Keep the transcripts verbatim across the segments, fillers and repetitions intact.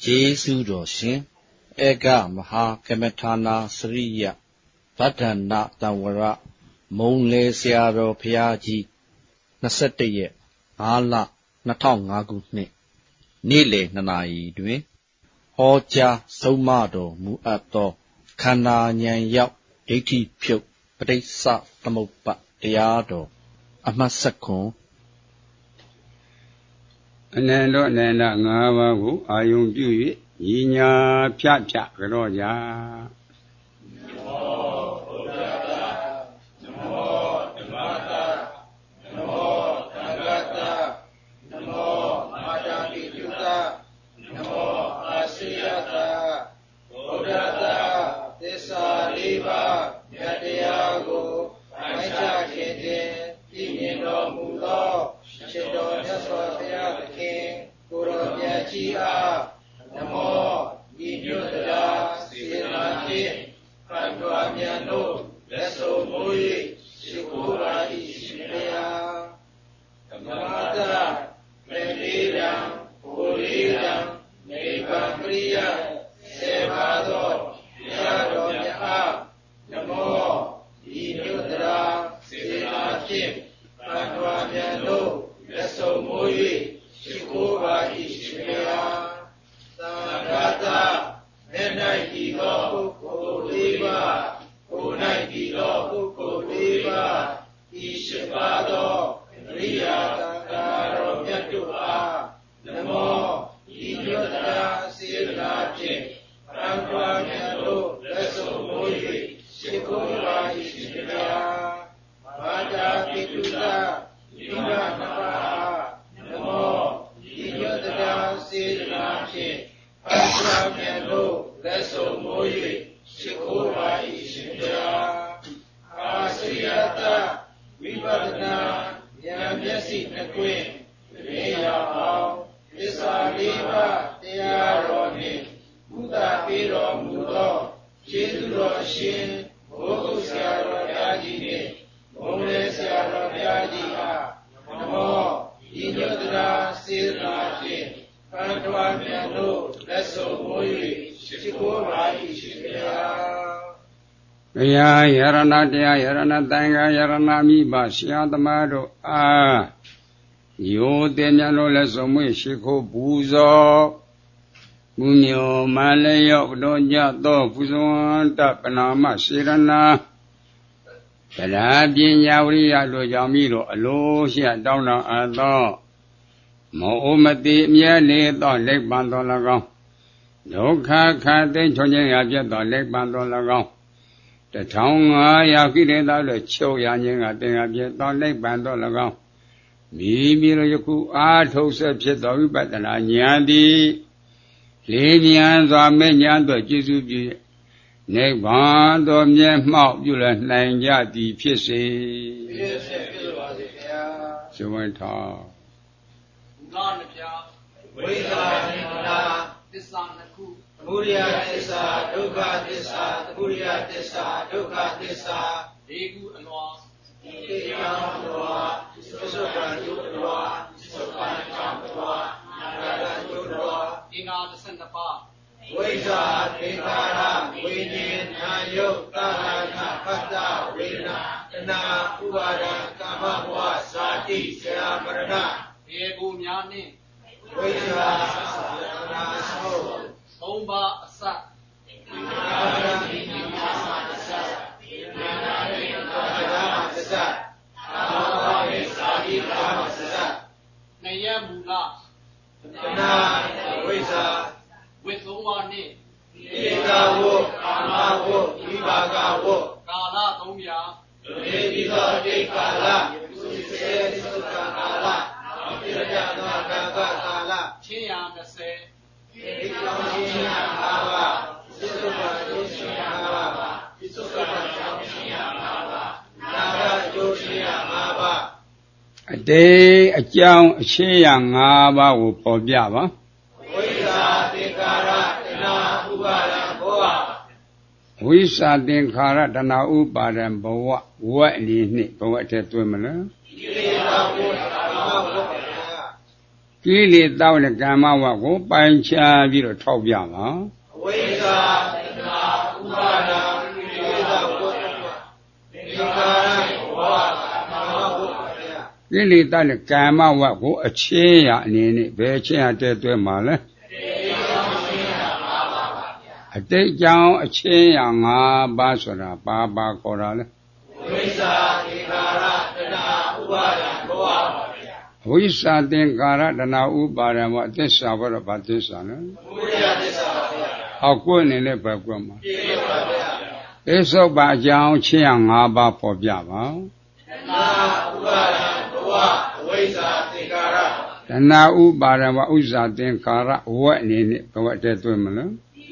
Jesu Doshin, Ega Maha Kemetana Sriya, Vadana Tawara, Monle Siaro Piaji, Nasete, Ala, Natong Agutne, Nile Nanai Dwe, Hoja Somado Muato, Kana Nyan Yap, Dati Puk, Padesa Tamopa, Diado, Amasakon. Anendo Nana Navagu, Ayung Dui, Yinya Piacha, Roja. Ya Yarana Dea Yarana Tanga Yarana Miba Siadamado Ah Yo Demiano Lesomu Shiko Buzo Munyo Malayo Doja Do Fuzon Tapanama Sirana Kalabi Yawri Alo Yamiro Alo Sia Downa Ado Mohamedi Miale Do Lake Bandolagao Doka Kate Chonya Yabia Do Lake Bandolagao The town Yakida the Cho Yang at the Don Lake Bandolagao. Maybe Yoku Arto Subject of you better than Yandi. Livians are many under Jesus. Neck bond of Yam Mount Yulan Nanga di Pissy. So went on. Muria Tessa, Duga Tessa, Muria Tessa, Duga Tessa, Egu and Loa, Egan Loa, Sopan Yudroa, Sopan Champa, Nagaran Yudroa, Inga the Sandapa, Weza, Ekara, Winin, Nayo, Tarana, Kata, Rina, Na, Uara, Kamawa, Sati, Seramarana, Egu Nyani, Weza, Naso. Omba Asa. Nayamula. With Omani. Itawo, Amawo, Ibagawo, Kala Tomia, Levita de Kala, Kala, Kala, Chia the say. A day a young Chiang Aba will Biaba. We sat in Karatana Uba and Boa, what need Nick, Boa Tetwimana? ကိလေသာနဲ့ကမ္မဝကိုပိုင်းခြားပြီးတော့ထောက်ပြပါအဝိဇ္ဇာသင်္ခါရဥပါဒံကိလေသာဝတ္တသင်္ခါရဘဝကာမဝတ္တကိလေသာနဲ့ကမ္မဝကိုအချင်းရအနေနဲ့ဘယ်အချင်းရတဲ့တွဲမှာလဲအတိတ်ကြောင့်အချင်းရ၅ပါးဆိုတာပါပါခေါ်တာလဲဝိဇ္ဇာသင်္ခါရတဏှာဥပါဒံဘဝပါဗျာဝိဇ္ဇာသင်္ခါရတဏှာဥပါဒံဘဝသစ္စာဘောတော့ဘာသစ္စာလဲဘုရားသစ္စာပါဗျာဟောကိုယ်အနေနဲ့ပဲကွက်မှာပြည့်ပါဗျာပိဿုပ္ပအကြောင်းချင်းရ၅ပါးပေါ်ပြပါတဏှာဥပါဒံဘဝအဝိဇ္ဇာသင်္ခါရတဏှာဥပါဒံဘဝဥစ္စာသင်္ခါရဝက်အနေနဲ့ဘဝတည်းသွင်းမလို့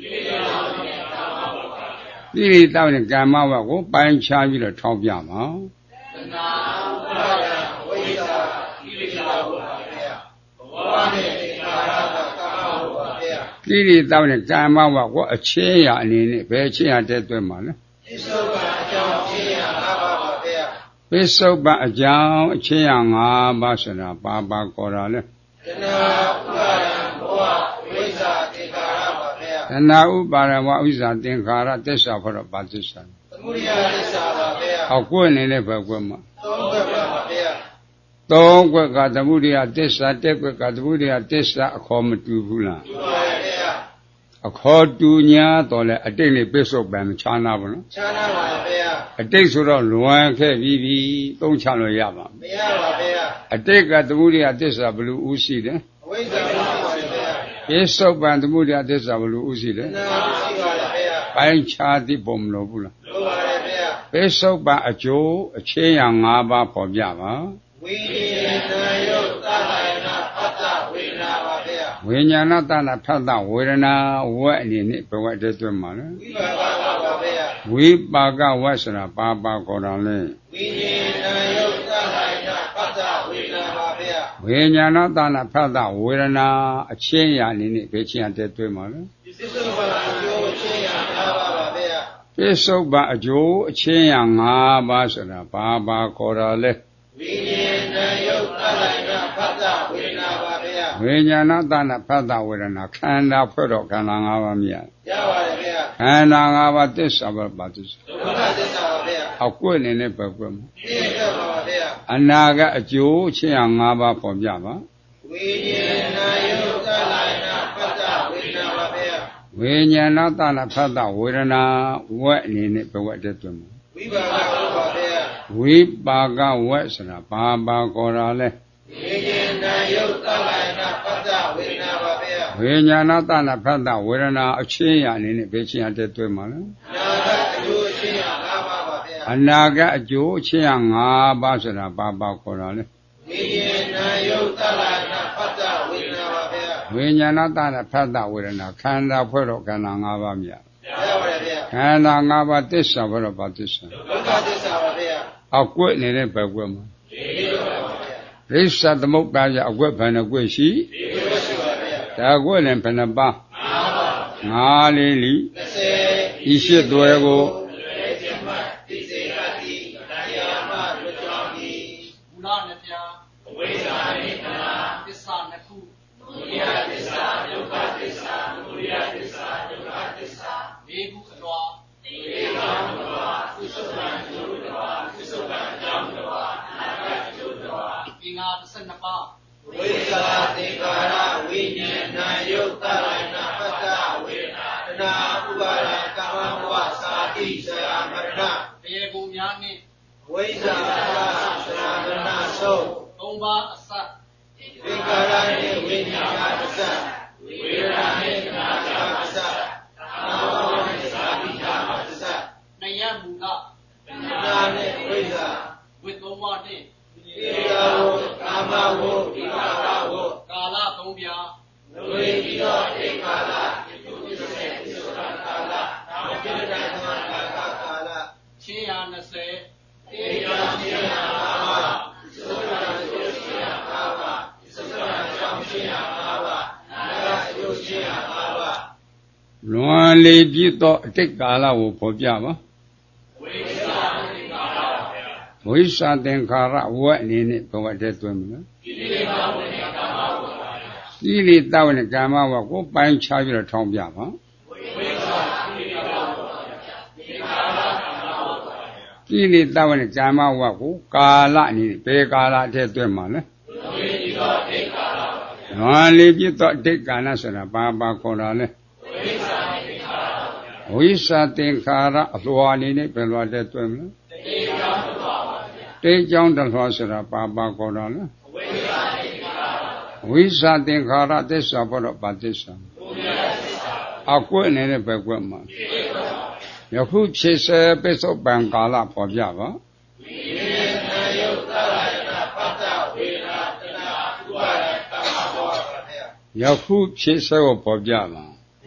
ကိလေသာနဲ့ကမ္မဝကိုပိုင်းခြားပြီးတော့ထောက်ပြပါတဏှာဥပါဒံဝိဇ္ဇာကိလေသာဘဝပါဗျာဘဝနဲ့သင်္ခါရကကာမဘဝပါဗျာကိလေသာနဲ့ကမ္မဝကိုအချင်းရအနေနဲ့ဘယ်အချင်းရတဲ့သွင်းမှာလဲပိဿုပ္ပအကြောင်းအချင်းရ၅ပါးပါဗျာပိဿုပ္ပအကြောင်းအချင်းရ၅ပါးဆိုတာပါပါခေါ်တာလဲတဏှာဥပါဒံဘဝဝိဇ္ဇာသင်္ခါရပါဗျာတဏှာဥပါဒံဘဝဥစ္စာသင်္ခါရသစ္စာခေါ်တော့ဘာသစ္စာသမုဒယသစ္စာပါဗျာဟောကိုယ်အနေနဲ့ပဲကွယ်မှာသုံးခွက်ပါဗျာသုံးခွက်ကသမုဒယသစ္စာတက်ခွက်ကသမုဒယသစ္စာအခေါ်မတူဘူးလားတူပါဗျာအခေါ်တူညာတော့လေအတိတ်နဲ့ပိဿုပ္ပံမခြားနာဘူးနော်ခြားနာပါဗျာအတိတ်ဆိုတော့လွန်ခဲ့ပြီးပြီသုံးချလို့ရပါမရပါဗျာအတိတ်ကသမုဒယသစ္စာဘယ်လိုဥရှိတယ်အဝိဇ္ဇာဥရှိပါဗျာပိဿုပ္ပံသမုဒယသစ္စာဘယ်လိုဥရှိတယ်နာဥရှိပါဗျာပိုင်းခြားသိပုံမလို့ဘူးလားလိုပါတယ်ဗျာပိဿုပ္ပံအကျိုးအချင်းရ၅ပါးပေါ်ပြပါဝိညာဏယုတ်သလယနာဖတ်တဝေဒနာပါဗျာဝိညာဏတနာဖတ်တဝေဒနာဝက်အနေနဲ့ဘဝတည်းတွင်မှာလဲဝိပါကပါဗျာဝိပါကဝက်ဆိုတာပါပါခေါ်တာလဲဝိညာဏယုတ်သလယနာဖတ်တဝေဒနာပါဗျာဝိညာဏတနာဖတ်တဝေဒနာအချင်းရအနေနဲ့ဘယ်ချင်းရတဲ့တွင်မှာလဲပိဿုပ္ပအကျိုးအချင်းရ၅ပါးပါဗျာပိဿုပ္ပအကျိုးအချင်းရ၅ပါးဆိုတာပါပါခေါ်တာလဲဝိညာဏယုတ်သလယနာဖတ်တဝေဒနာပါဗျာဝိညာဏတနာဖတ်တဝေဒနာခန္ဓာဖွဲ့တော့ခန္ဓာ၅ပါးမြတ်ရပါတယ်ဗျာခန္ဓာ၅ပါးသစ္စာဘာပါသစ္စာဒုက္ခသစ္စာပါဗျာအကွက်နေနဲ့ပဲကွက်မှာပြည့်စုံပါပါဗျာအနာကအကျိုးချင်းရ၅ပါးပေါ်ပြပါဝိညာဏယုတ်သလယနာဖတ်တဝေဒနာပါဗျာဝိညာဏတနာဖတ်တဝေဒနာဝက်အနေနဲ့ဘဝတည်းတွင်မှာဝိပါကပါဗျာဝိပါကဝက်ဆိုတာဘာပါခေါ်တာလဲဝိညာဏယုတ်သလယနာဖတ်တဝေဒနာပါဗျာဝိညာဏတနာဖတ်တဝေဒနာအချင်းရအနေနဲ့ဘယ်ချင်းရတဲ့တွဲမှာလဲအနာဂတ်အကျိုးအချင်းရ၅ပါးပါဗျာအနာဂတ်အကျိုးအချင်းရ၅ပါးဆိုတာဘာပါခေါ်တာလဲဝိညာဏယုတ်သလယနာဖတ်တဝေဒနာပါဗျာဝိညာဏတနာဖတ်တဝေဒနာခန္ဓာဖွဲ့တော့ခန္ဓာ၅ပါးမြတ်ရပါတယ်ဗျာခန္ဓာ၅ပါးသစ္စာဘယ်တော့ပါသစ္စာဒုက္ခသစ္စာပါဗျာအကွက်နေတဲ့ဘယ်ကွက်မှာဒီလိုပါဗျာရိစ္ဆသမုပ္ပါယအကွက်ဘယ်နှကွက်ရှိဒီကွက်ရှိပါဗျာဒါကွက်လည်းဘယ်နှပါငါးပါငါးလေးလီ၂၀ဤရှိသွဲကိုတိစေကတိတရားမလွတ်ကြောင်းဒီမူလနှစ်ပြားအဝိဇ္ဇာနိတနာသစ္စာနှစ်ခုသမုဒယသစ္စာဒုက္ခသစ္စာသမုဒယသစ္စာဒုက္ခသစ္စာလေးခုအလွာလေးခုအလွာသုစုပံကျိုးတော်သုစုပံအကြောင်းတော်အနာဂတ်ကျိုးတော်ဒီငါတစ်ဆယ်နှစ်ပါးဝိဇ္ဇာသင်္ခါရဝိညာဏယုတ်သလယနာပတ္တဝေဒနာတဏှာဥပါဒံကာမဘဝသာတိဆရာမရဏတေကိုများနှင့်ဝိဇ္ဇာသရာမရဏဆုံးသုံးပါးအစသင်္ခါရနှင့်ဝိညာဏအစဝေဒနာနှင့်တဏှာအစကာမဘဝနှင့်သာတိဓမ္မအစနှယမူလတဏှာနှင့်ဝိဇ္ဇာဝိသုံးပါးနှင့်ဧကဝကာမဝဒီပါဝဝကာလသုံးပြားနဝေတိသောဧကာလယုတိစေသစ္စာကာလနာမပိဋကသမကာလကာလချင်းရ၂၀ဧကချင်းရ၅ပါးသုခရသုချင်းရ၅ပါးသုခရကြောင့်ချင်းရ၅ပါးနာဂအယုချင်းရ၅ပါးလွန်လေပြည့်သောအတိတ်ကာလကိုဖော်ပြပါဝိဇ္ဇာသင်္ခါရဝိဇ္ဇာသင်္ခါရဝက်အနေနဲ့ဘဝတည်းသွင်းမလားကိလေသာဝိကာမဝကိလေသာဝိကာမဝကိုပိုင်းခြားပြီးတော့ထောင်းပြပါကိလေသာဝိကာမဝကိုကာလအနေနဲ့ဘယ်ကာလအထက်သွင်းမှာလဲနွားလေးပြည့်တော့ဒိဋ္ဌကာလဆိုတာဘာဘာခေါ်တာလဲဝိသသင်္ခါရအလွာအနေနဲ့ဘယ်လိုအထက်သွင်းမလဲတေကြောင့်တလွာဆိုတာဘာဘာခေါ်တာလဲဝိသသင်္ခါရသစ္စာဘောတော့ဘာသစ္စာအကွက်အနေနဲ့ပဲကွက်မှာယခုဖြစ်စေပိဿုပံကာလပေါ်ပြပါယခုဖြစ်စေကိုပေါ်ပြပါ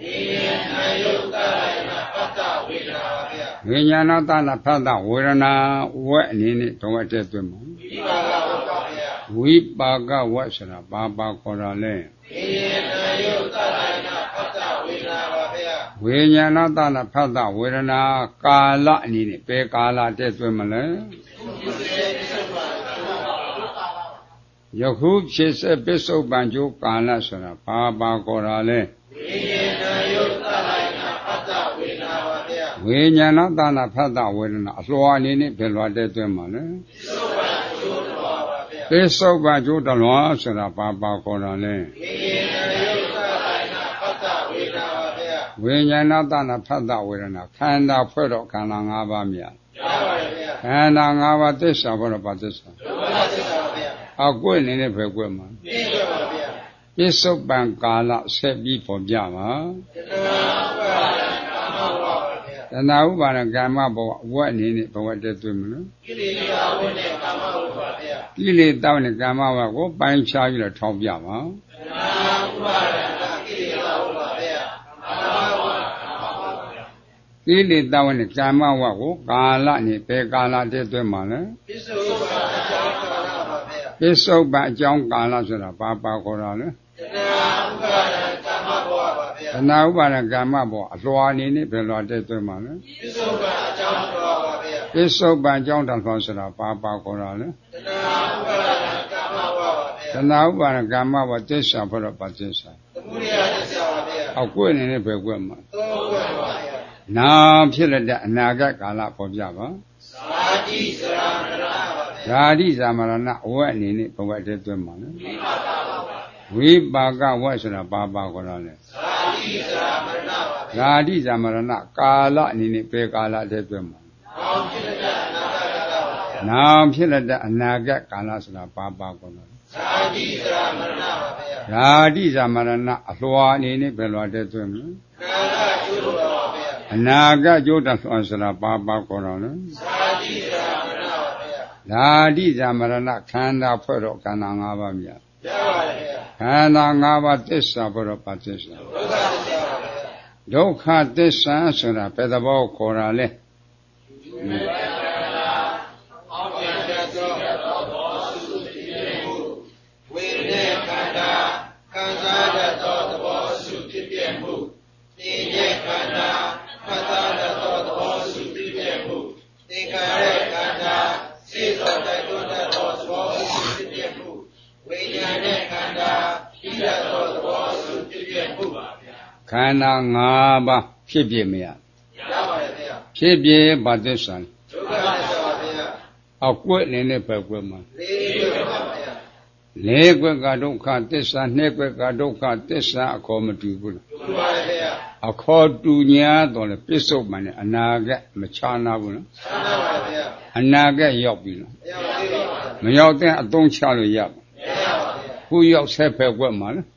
ဝိညာဏတနာဖတ်တာဝေဒနာဝက်အနေနဲ့တော့အတက်သွင်းမှာဝိပါကဝက်ဆိုတာဘာဘာခေါ်တာလဲဝိညာဏတနာဖတ်တာဝေဒနာကာလအနေနဲ့ဘယ်ကာလတက်သွင်းမလဲယခုဖြစ်စေပစ္စုပန်ကျိုးကာလဆိုတာဘာဘာခေါ်တာလဲဝိညာဏတနာဖတ်တာဝေဒနာအလွာအနေနဲ့ဘယ်လွာတက်သွင်းမှာလဲပစ္စုပန်ကျိုးတလွာဆိုတာဘာဘာခေါ်တာလဲဝိညာဏတနာဖတ်တာဝေဒနာခန္ဓာဖွဲ့တော့ခန္ဓာ၅ပါးမြတ်ခန္ဓာ၅ပါးသစ္စာဘောတော့ဘာသစ္စာအကွက်အနေနဲ့ပဲကွက်မှာပစ္စုပန်ကာလဆက်ပြီးပေါ်ပြပါတဏှာဥပါဒကာမဘောဝက်အနေနဲ့ဘဝတက်သွင်းမလို့ကိလေသာဝနဲ့ကာမဘောပါဗျာကိလေသာနဲ့ကာမဘောကိုပိုင်းခြားပြီးတော့ထောင်းပြပါတဏှာဥပါဒကိလေသာဝပါဗျာကိလေသာနဲ့ကာမဘောကိုကာလနဲ့ဘယ်ကာလတက်သွင်းမှာလဲပစ္စုပန်အကြောင်းကာလပါဗျာပစ္စုပန်အကြောင်းကာလဆိုတာဘာပါခေါ်တာလဲတဏှာဥပါဒကာမဘောပါဗျာတဏှာဥပါဒကာမဘောအလွာအနေနဲ့ဘယ်လွာတက်သွင်းမှာလဲပစ္စုပန်အကြောင်းတော်ပါဗျာပစ္စုပန်အကြောင်းတော်ဆိုတာဘာပါခေါ်တာလဲတဏှာဥပါဒကာမဘောပါဗျာတဏှာဥပါဒကာမဘောသစ္စာဘောတော့ဘာသစ္စာသမုဒယသစ္စာပါဗျာအကွက်အနေနဲ့ဘယ်ကွက်မှာသုံးကွက်ပါဗျာနာဖြစ်လက်တဲ့အနာဂတ်ကာလပေါ်ပြပါဇာတိဇရာမရဏပါဗျာဇာတိဇာမရဏအဝက်အနေနဲ့ဘဝတည်းသွင်းပါနော်ဝိပါကဝက်ဆိုတာဘာပါခေါ်တာလဲဇာတိဇရာမရဏပါဗျာဇာတိဇာမရဏကာလအနေနဲ့ဘယ်ကာလတည်းသွင်းမှာနာဖြစ်လက်တဲ့အနာဂတ်ကာလဆိုတာဘာပါခေါ်တာလဲဇာတိဇရာမရဏပါဗျာဇာတိဇာမရဏအလွာအနေနဲ့ဘယ်လွာတည်းသွင်းမလဲကာလကျိုးတော်ပါဗျာအနာဂတ်ကျိုးတော်ဆိုတာဘာပါခေါ်တော့လဲဇာတိဇာမရဏပါဗျာဇာတိဇာမရဏခန္ဓာဖွဲ့တော့ခန္ဓာ၅ပါးမြတ်ပြပါပါဗျာခန္ဓာ၅ပါးသစ္စာဖွဲ့တော့ဘာသစ္စာဒုက္ခသစ္စာပါဗျာဒုက္ခသစ္စာဆိုတာဘယ်သဘောခေါ်တာလဲခန္ဓာ၅ပါးဖြစ်ပြမရရပါတယ်ဗျာဖြစ်ပြဘာသစ္စာဒုက္ခသစ္စာပါဗျာအကွက်နေနဲ့ပဲကွက်မှာလေးကွက်ပါဗျာလေးကွက်ကဒုက္ခသစ္စာနှစ်ကွက်ကဒုက္ခသစ္စာအခေါ်မတူဘူးလားတူပါတယ်ဗျာအခေါ်တူညာတော့လေပြစ္ဆုတ်မှန်နဲ့အနာဂတ်မချာနာဘူးနော်ချာနာပါဗျာအနာဂတ်ရောက်ပြီနော်မရောက်သေးပါဘူးမရောက်တဲ့အသုံးချလို့ရပါမရပါဘူးခုရောက်ဆက်ဖက်ကွက်မှာလေ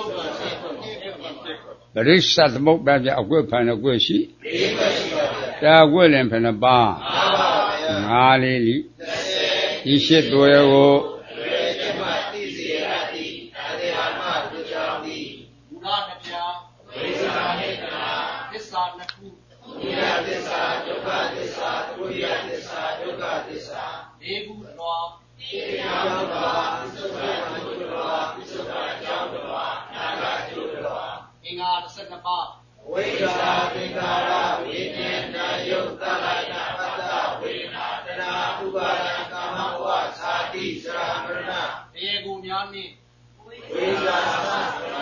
ပရိစ္ဆသမုပ္ပါဒ်အကွက်ဖန်အကွက်ရှိ၄ကွက်ရှိပါဗျာတာကွက်လည်းဖန်နှစ်ပါး၅ပါးပါဗျာ၅လေးလိဒီရှိသွဲကိုရေကျမတိစီရတိအာရေဟမဒုချောင်းတိဘုရားနှပြဝိဇ္ဇာဟေတနာသစ္စာနှစ်ခုဘုရားသစ္စာဒုက္ခသစ္စာဘုရားသစ္စာဒုက္ခသစ္စာ၄ခုအလွာဒီအကြောင်းတော်ပစ္စုပန်အကျိုးတော်ပစ္စုပန်အကြောင်းတော်နာဂအကျိုးတော်အင်္ဂါ၂၂ပါးဝိဇ္ဇာသင်္ခါရဝိညာဉ်နာယုတ်သလနာပတ္တဝေဒနာတဏှာဥပါဒကာမဘဝဇာတိဇရာမရဏတရားကိုများနှင့်ဝိဇ္ဇာ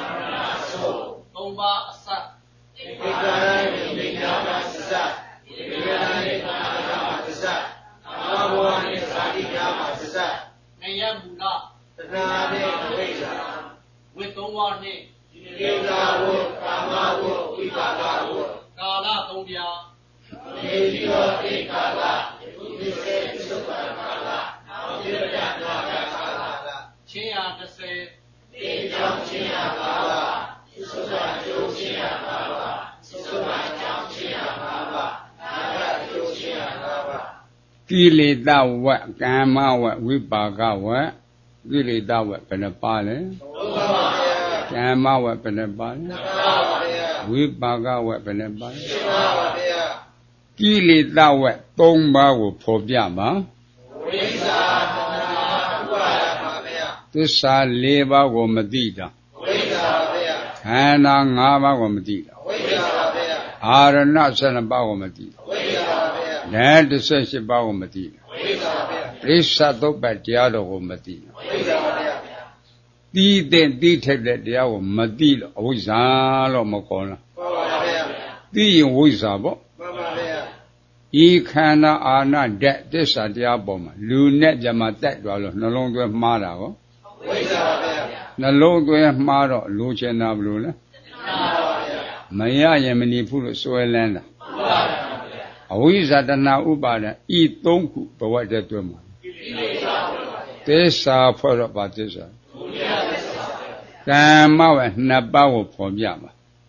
သုံးပါးအစပ်ဧကရဏိမိညာမသစ္စာဧကရဏိကာမမသစ္စာအာဘောနိဇာတိကာမသစ္စာငရမူလတဏှာနှင့်အဝိဇ္ဇာဝိသုံးပါးနှင့်ဧကဝုကာမဝုဝိပါကဝုကာလသုံးပြားနေတိယောဧကာလဥပ္ပစေသုပ္ပကာလနာဝိရတနာဂကာလချင်းရာတစ်ဆယ်တေကြောင့်ချင်းရပါပါသုဘကျိုးချင်းရပါပါသုဘကြောင့်ချင်းရပါပါနာဂကျိုးချင်းရပါပါကိလေသာဝတ်ကမ္မဝတ်ဝိပါကဝတ်ကိလေသာဝတ်ဘယ်နှပါလဲဟုတ်ပါပါဗျာကမ္မဝတ်ဘယ်နှပါလဲမှန်ပါပါဗျာဝိပါကဝတ်ဘယ်နှပါလဲမှန်ပါပါဗျာကိလေသာဝတ်သုံးပါးကိုဖော်ပြပါဝိဇ္ဇာတဏှာဥပါဒပါဗျာသစ္စာလေးပါးကိုမသိတာဝိဇ္ဇာပါဗျာခန္ဓာ၅ပါးကိုမသိတာဝိဇ္ဇာပါဗျာအာရဏ၁၂ပါးကိုမသိတာဝိဇ္ဇာပါဗျာဓာတ်၁၈ပါးကိုမသိတာဝိဇ္ဇာပါဗျာပရိစ္ဆသုတ်ပတ်တရားတော်ကိုမသိတာဝိဇ္ဇာပါဗျာတီးတဲ့တီးထက်တဲ့တရားကိုမသိလို့အဝိဇ္ဇာလို့မခေါ်လားမှန်ပါပါဗျာသိရင်ဝိဇ္ဇာပေါ့မှန်ပါဗျာဤခန္ဓာအာဏဓာတ်သစ္စာတရားပေါ်မှာလူနဲ့ကြမှာတက်သွားလို့နှလုံးသွဲမှားတာကောဝိဇ္ဇာပါဗျာနှလုံးသွဲမှားတော့လိုချင်တာဘလို့လဲမှန်ပါဗျာမရရင်မနေဘူးလို့စွဲလန်းတာမှန်ပါဗျာအဝိဇ္ဇာတဏှာဥပါဒံဤသုံးခုဘဝတည်းတွဲမှာသစ္စာဖွဲ့တော့ပါသစ္စာကမ္မဝနှစ်ပါးကိုဖော်ပြပါ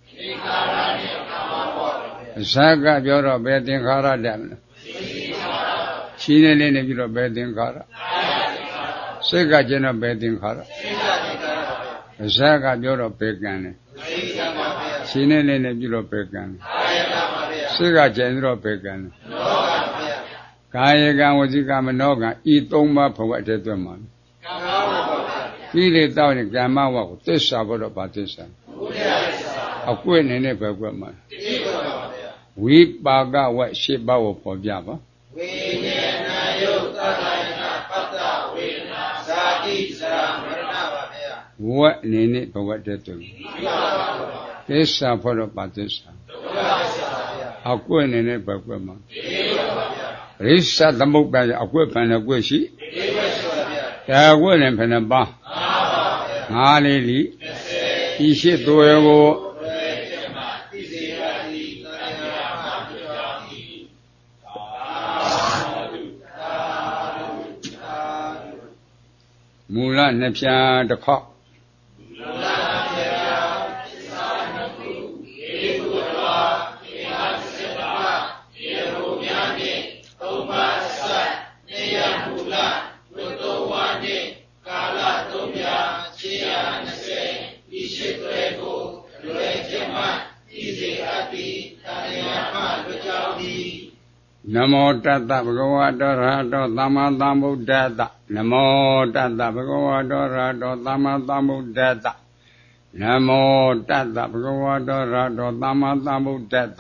အစကပြောတော့ဘယ်သင်္ခါရတက်မလဲရှိနေလေးနေပြီးတော့ဘယ်သင်္ခါရစိတ်ကကျင်တော့ဘယ်သင်္ခါရအစကပြောတော့ဘယ်ကံလဲရှိနေလေးနေပြီးတော့ဘယ်ကံလဲစိတ်ကကျင်တော့ဘယ်ကံလဲကာယကံဝစီကံမနောကံဤသုံးပါးဘဝတည်းတွဲမှာကိလေသာနဲ့ကမ္မဝကိုသစ္စာဘောတော့ဗာသစ္စာအကွဲ့နေနဲ့ပဲကွက်မှာဝိပါကဝရှစ်ပါးကိုပေါ်ပြပါဝိညာဏယုတ်သတ္တယနာပတ္တဝေဒနာဇာတိဇရာမရဏပါဗျာဝက်အနေနဲ့ဘဝတည်းတွဲသစ္စာဘောတော့ဗာသစ္စာအကွဲ့နေနဲ့ပဲကွက်မှာရိစ္ဆသမုပ္ပါယအကွဲ့ဖန်တဲ့ကွက်ရှိဒါကွက်လည်းဖန်တဲ့ပါငါးလေးလီဤရှိသွဲကိုမူလနှစ်ဖြာတစ်ခေါက်နမောတတ္တဗုဒ္ဓဝါဒောရဟတောသမ္မာသမ္ဗုဒ္ဓတ္တနမောတတ္တဗုဒ္ဓဝါဒောရဟတောသမ္မာသမ္ဗုဒ္ဓတ္တနမောတတ္တဗုဒ္ဓဝါဒောရဟတောသမ္မာသမ္ဗုဒ္ဓတ္တ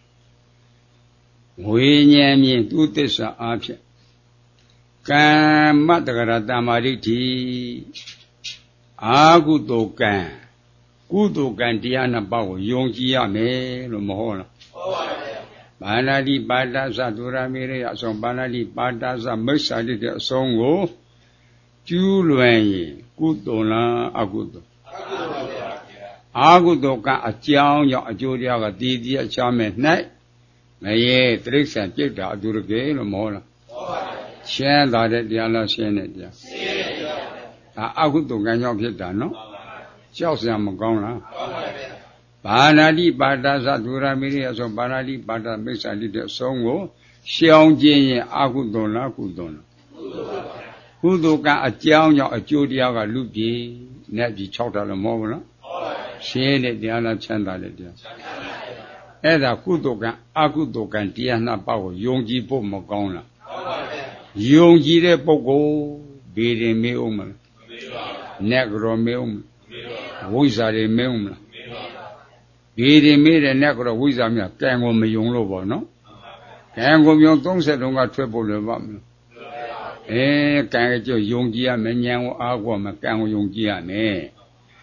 ဝိညာဉ်မြင်သူသစ္စာအားဖြင့်ကမ္မတက္ကရတမာရိဋ္ဌိအာကုသိုလ်ကံကုသိုလ်ကံတရားနှစ်ပါးကိုယုံကြည်ရမယ်လို့မဟုတ်လားဟုတ်ပါဗျာဘာနာတိပါဒသဒုရမေရအဆုံးဘာနာတိပါဒသမိစ္ဆာတိတဲ့အဆုံးကိုကျူးလွန်ရင်ကုသိုလ်လားအကုသိုလ်အာကုသိုလ်ကအကြောင်းကြောင့်အကျိုးတရားကတည်တည်အချမ်းမဲ့၌မရေတိရစ္ဆာန်ပြိတ္တာအတုရကေလို့မဟုတ်လားဟုတ်ပါဗျာရှင်းတာတဲ့တရားလားရှင်းတဲ့တရားရှင်းပါဗျာဒါအကုသိုလ်ကံကြောင့်ဖြစ်တာနော်ကြောက်စရာမကောင်းလားဟုတ်ပါဗျာဘာနာတိပါဒသဒုရမေရအဆုံးဘာနာတိပါဒမိစ္ဆာတိတဲ့အဆုံးကိုရှောင်ခြင်းရင်အကုသိုလ်လားကုသိုလ်လားကုသိုလ်ကအကြောင်းကြောင့်အကျိုးတရားကလူပြေနဲ့ပြီး၆တာလည်းမဟုတ်ဘူးလားရှင်းတဲ့တရားလားချမ်းသာတဲ့တရားအဲ့ဒါကုသိုလ်ကအကုသိုလ်ကတရားနှစ်ပါးကိုယုံကြည်ဖို့မကောင်းလားယုံကြည်တဲ့ပုဂ္ဂိုလ်ဘေးရင်မေးအောင်မလားနက်ကြောမေးအောင်မလားဝိဇ္ဇာတွေမေးအောင်မလားဒီဒီမေးတဲ့နဲ့ကတော့ဝိဇ္ဇာမြတ်ကံကိုမယုံလို့ပေါ့နော်ကံကိုယုံသုံးဆယ်တုန်းကထွက်ဖို့လည်းပါမလို့အဲကံကြောင့်ယုံကြည်ရမယ်ဉာဏ်ကိုအားကိုမကံကိုယုံကြည်ရမယ်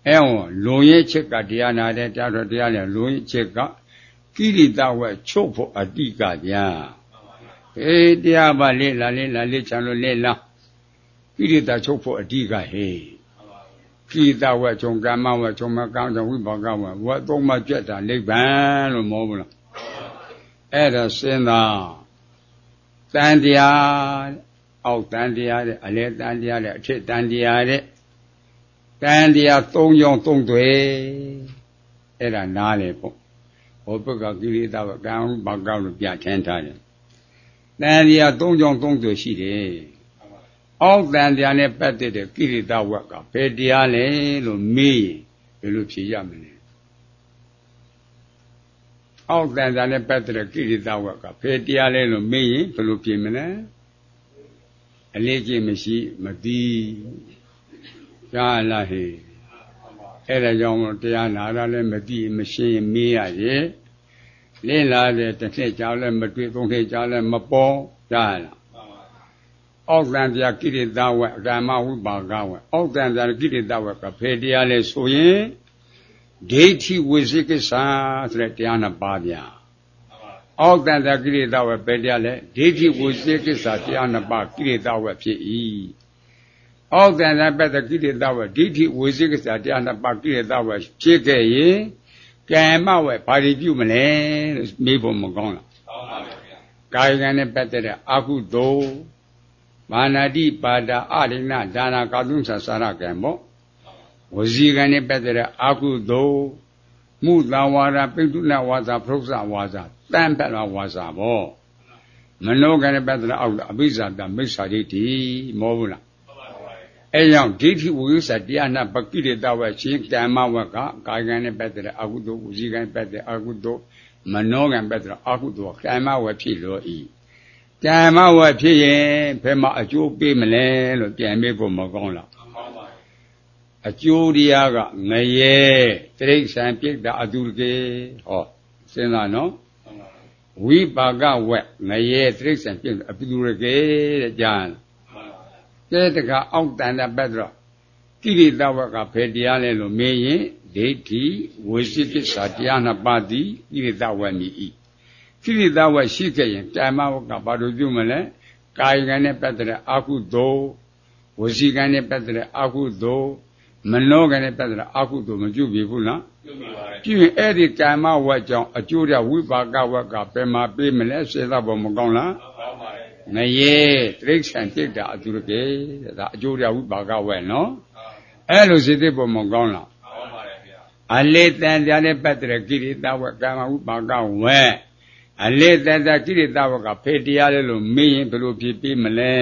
အဲဟောလုံရဲ့ချက်ကတရားနာတဲ့တရားတော်တရားနဲ့လုံရဲ့ချက်ကကိရိတာဝက်ချုပ်ဖို့အတိကဗျာအေးတရားပါလေလာလေလာလေချမ်းလို့လေလာကိရိတာချုပ်ဖို့အတိကဟေးကိရိတာဝက်ချုပ်ကမ္မဝက်ချုပ်မကောင်းကြောင့်ဝိပါကဝက်ဝက်သုံးမှကြက်တာနိဗ္ဗာန်လို့မောဘူးလားအဲ့ဒါစဉ်းစားတန်တရားအောက်တန်တရားတဲ့အလဲတန်တရားတဲ့အထက်တန်တရားတဲ့တန်တရားသုံးကြောင်းသုံးတွေအဲ့ဒါနားလေပေါ့ဟောဘက်ကကိရိတာဝကံဘာကောက်လို့ပြထင်းထားတယ်တန်တရားသုံးကြောင်းသုံးတွေရှိတယ်အောက်တန်တရားနဲ့ပတ်သက်တဲ့ကိရိတာဝကဘယ်တရားလဲလို့မေးရင်ဘယ်လိုဖြေရမလဲအောက်တန်တရားနဲ့ပတ်သက်တဲ့ကိရိတာဝကဘယ်တရားလဲလို့မေးရင်ဘယ်လိုဖြေမလဲအလေးကြီးမရှိမသိကြားလားဟေးအဲ့ဒါကြောင့်တရားနာတာလည်းမသိမရှင်းမေးရရဲ့လင်းလာတဲ့တစ်နှစ်ကြာလည်းမတွေ့သုံးနှစ်ကြာလည်းမပေါ်ကြားလားအောက်တန်တရားကိရိတာဝက်အကမ္မဝိပါကဝက်အောက်တန်တရားကိရိတာဝက်ကဖေတရားလဲဆိုရင်ဒိဋ္ဌိဝိသိကိစ္စဆိုတဲ့တရားနှစ်ပါးဗျာအောက်တန်တရားကိရိတာဝက်ဖေတရားလဲဒိဋ္ဌိဝိသိကိစ္စတရားနှစ်ပါးကိရိတာဝက်ဖြစ်၏အောက်တန်တရားပတ်တဲ့ကိရိတာဝက်ဒိဋ္ဌိဝိသိကိစ္စတရားနှစ်ပါးကိရိတာဝက်ဖြစ်ခဲ့ရင်ကံမဝက်ဘာတွေပြုမလဲလို့မေးဖို့မကောင်းလားကောင်းပါဗျာကာယကံနဲ့ပတ်တဲ့အကုသိုလ်မာနတိပါဒအရိဏဒါနာကာတုသစာရကံပေါ့ဝစီကံနဲ့ပတ်တဲ့အကုသိုလ်မှုတဝါဒပိတုဏဝါစာပရုစ္ဆဝါစာတန်ပတ်ဝါစာပေါ့မနောကံနဲ့ပတ်တဲ့အောက်အဘိဇာတမိစ္ဆာဒိဋ္ဌိမောဘူးလားအဲကြောင့်ဒိဋ္ဌိဝိသတရားနာပကိရိတဝက်ချင်းကမ္မဝက်ကကာယကံနဲ့ပတ်တဲ့အကုသိုလ်ဝစီကံပတ်တဲ့အကုသိုလ်မနောကံပတ်တဲ့အကုသိုလ်ကမ္မဝက်ဖြစ်လို့ဤကမ္မဝက်ဖြစ်ရင်ဘယ်မှာအကျိုးပေးမလဲလို့ပြန်မေးဖို့မကောင်းလားအကျိုးတရားကငရဲတိရစ္ဆာန်ပြိတ္တာအတုကေဟောစဉ်းစားနော်ဝိပါကဝက်ငရဲတိရစ္ဆာန်ပြိတ္တာအတုကေတဲ့ကြားကဲတကအောက်တန်တဲ့ပတ်တော့ကိရိတဝက်ကဘယ်တရားလဲလို့မေးရင်ဒိဋ္ဌိဝိသိကိစ္စတရားနှစ်ပါးသည်ကိရိတဝက်မြည်၏ကိရိတဝက်ရှိခဲ့ရင်ကာမဝက်ကဘာလို့ပြုမလဲကာယကံနဲ့ပတ်တဲ့အကုသိုလ်ဝစီကံနဲ့ပတ်တဲ့အကုသိုလ်မနောကံနဲ့ပတ်တဲ့အကုသိုလ်မပြုပြီဘူးလားပြုပြီပါပြုရင်အဲ့ဒီကာမဝက်ကြောင့်အကျိုးရဝိပါကဝက်ကဘယ်မှာပေးမလဲစေသဘောမကောင်းလားကောင်းပါရဲ့ငရေတိရစ္ဆာန်ပြိတ္တာအတုကေဒါအကျိုးရဝိပါကဝက်နော်အဲ့လိုစေတဘောမကောင်းလားကောင်းပါရဲ့ဗျာအလေတန်တရားနဲ့ပတ်တဲ့ကိရိတာဝက်ကာမဝိပါကဝက်အလေတန်တရားကိရိတာဝက်ကဖေတရားလဲလို့မေးရင်ဘယ်လိုဖြစ်ပြီးမလဲ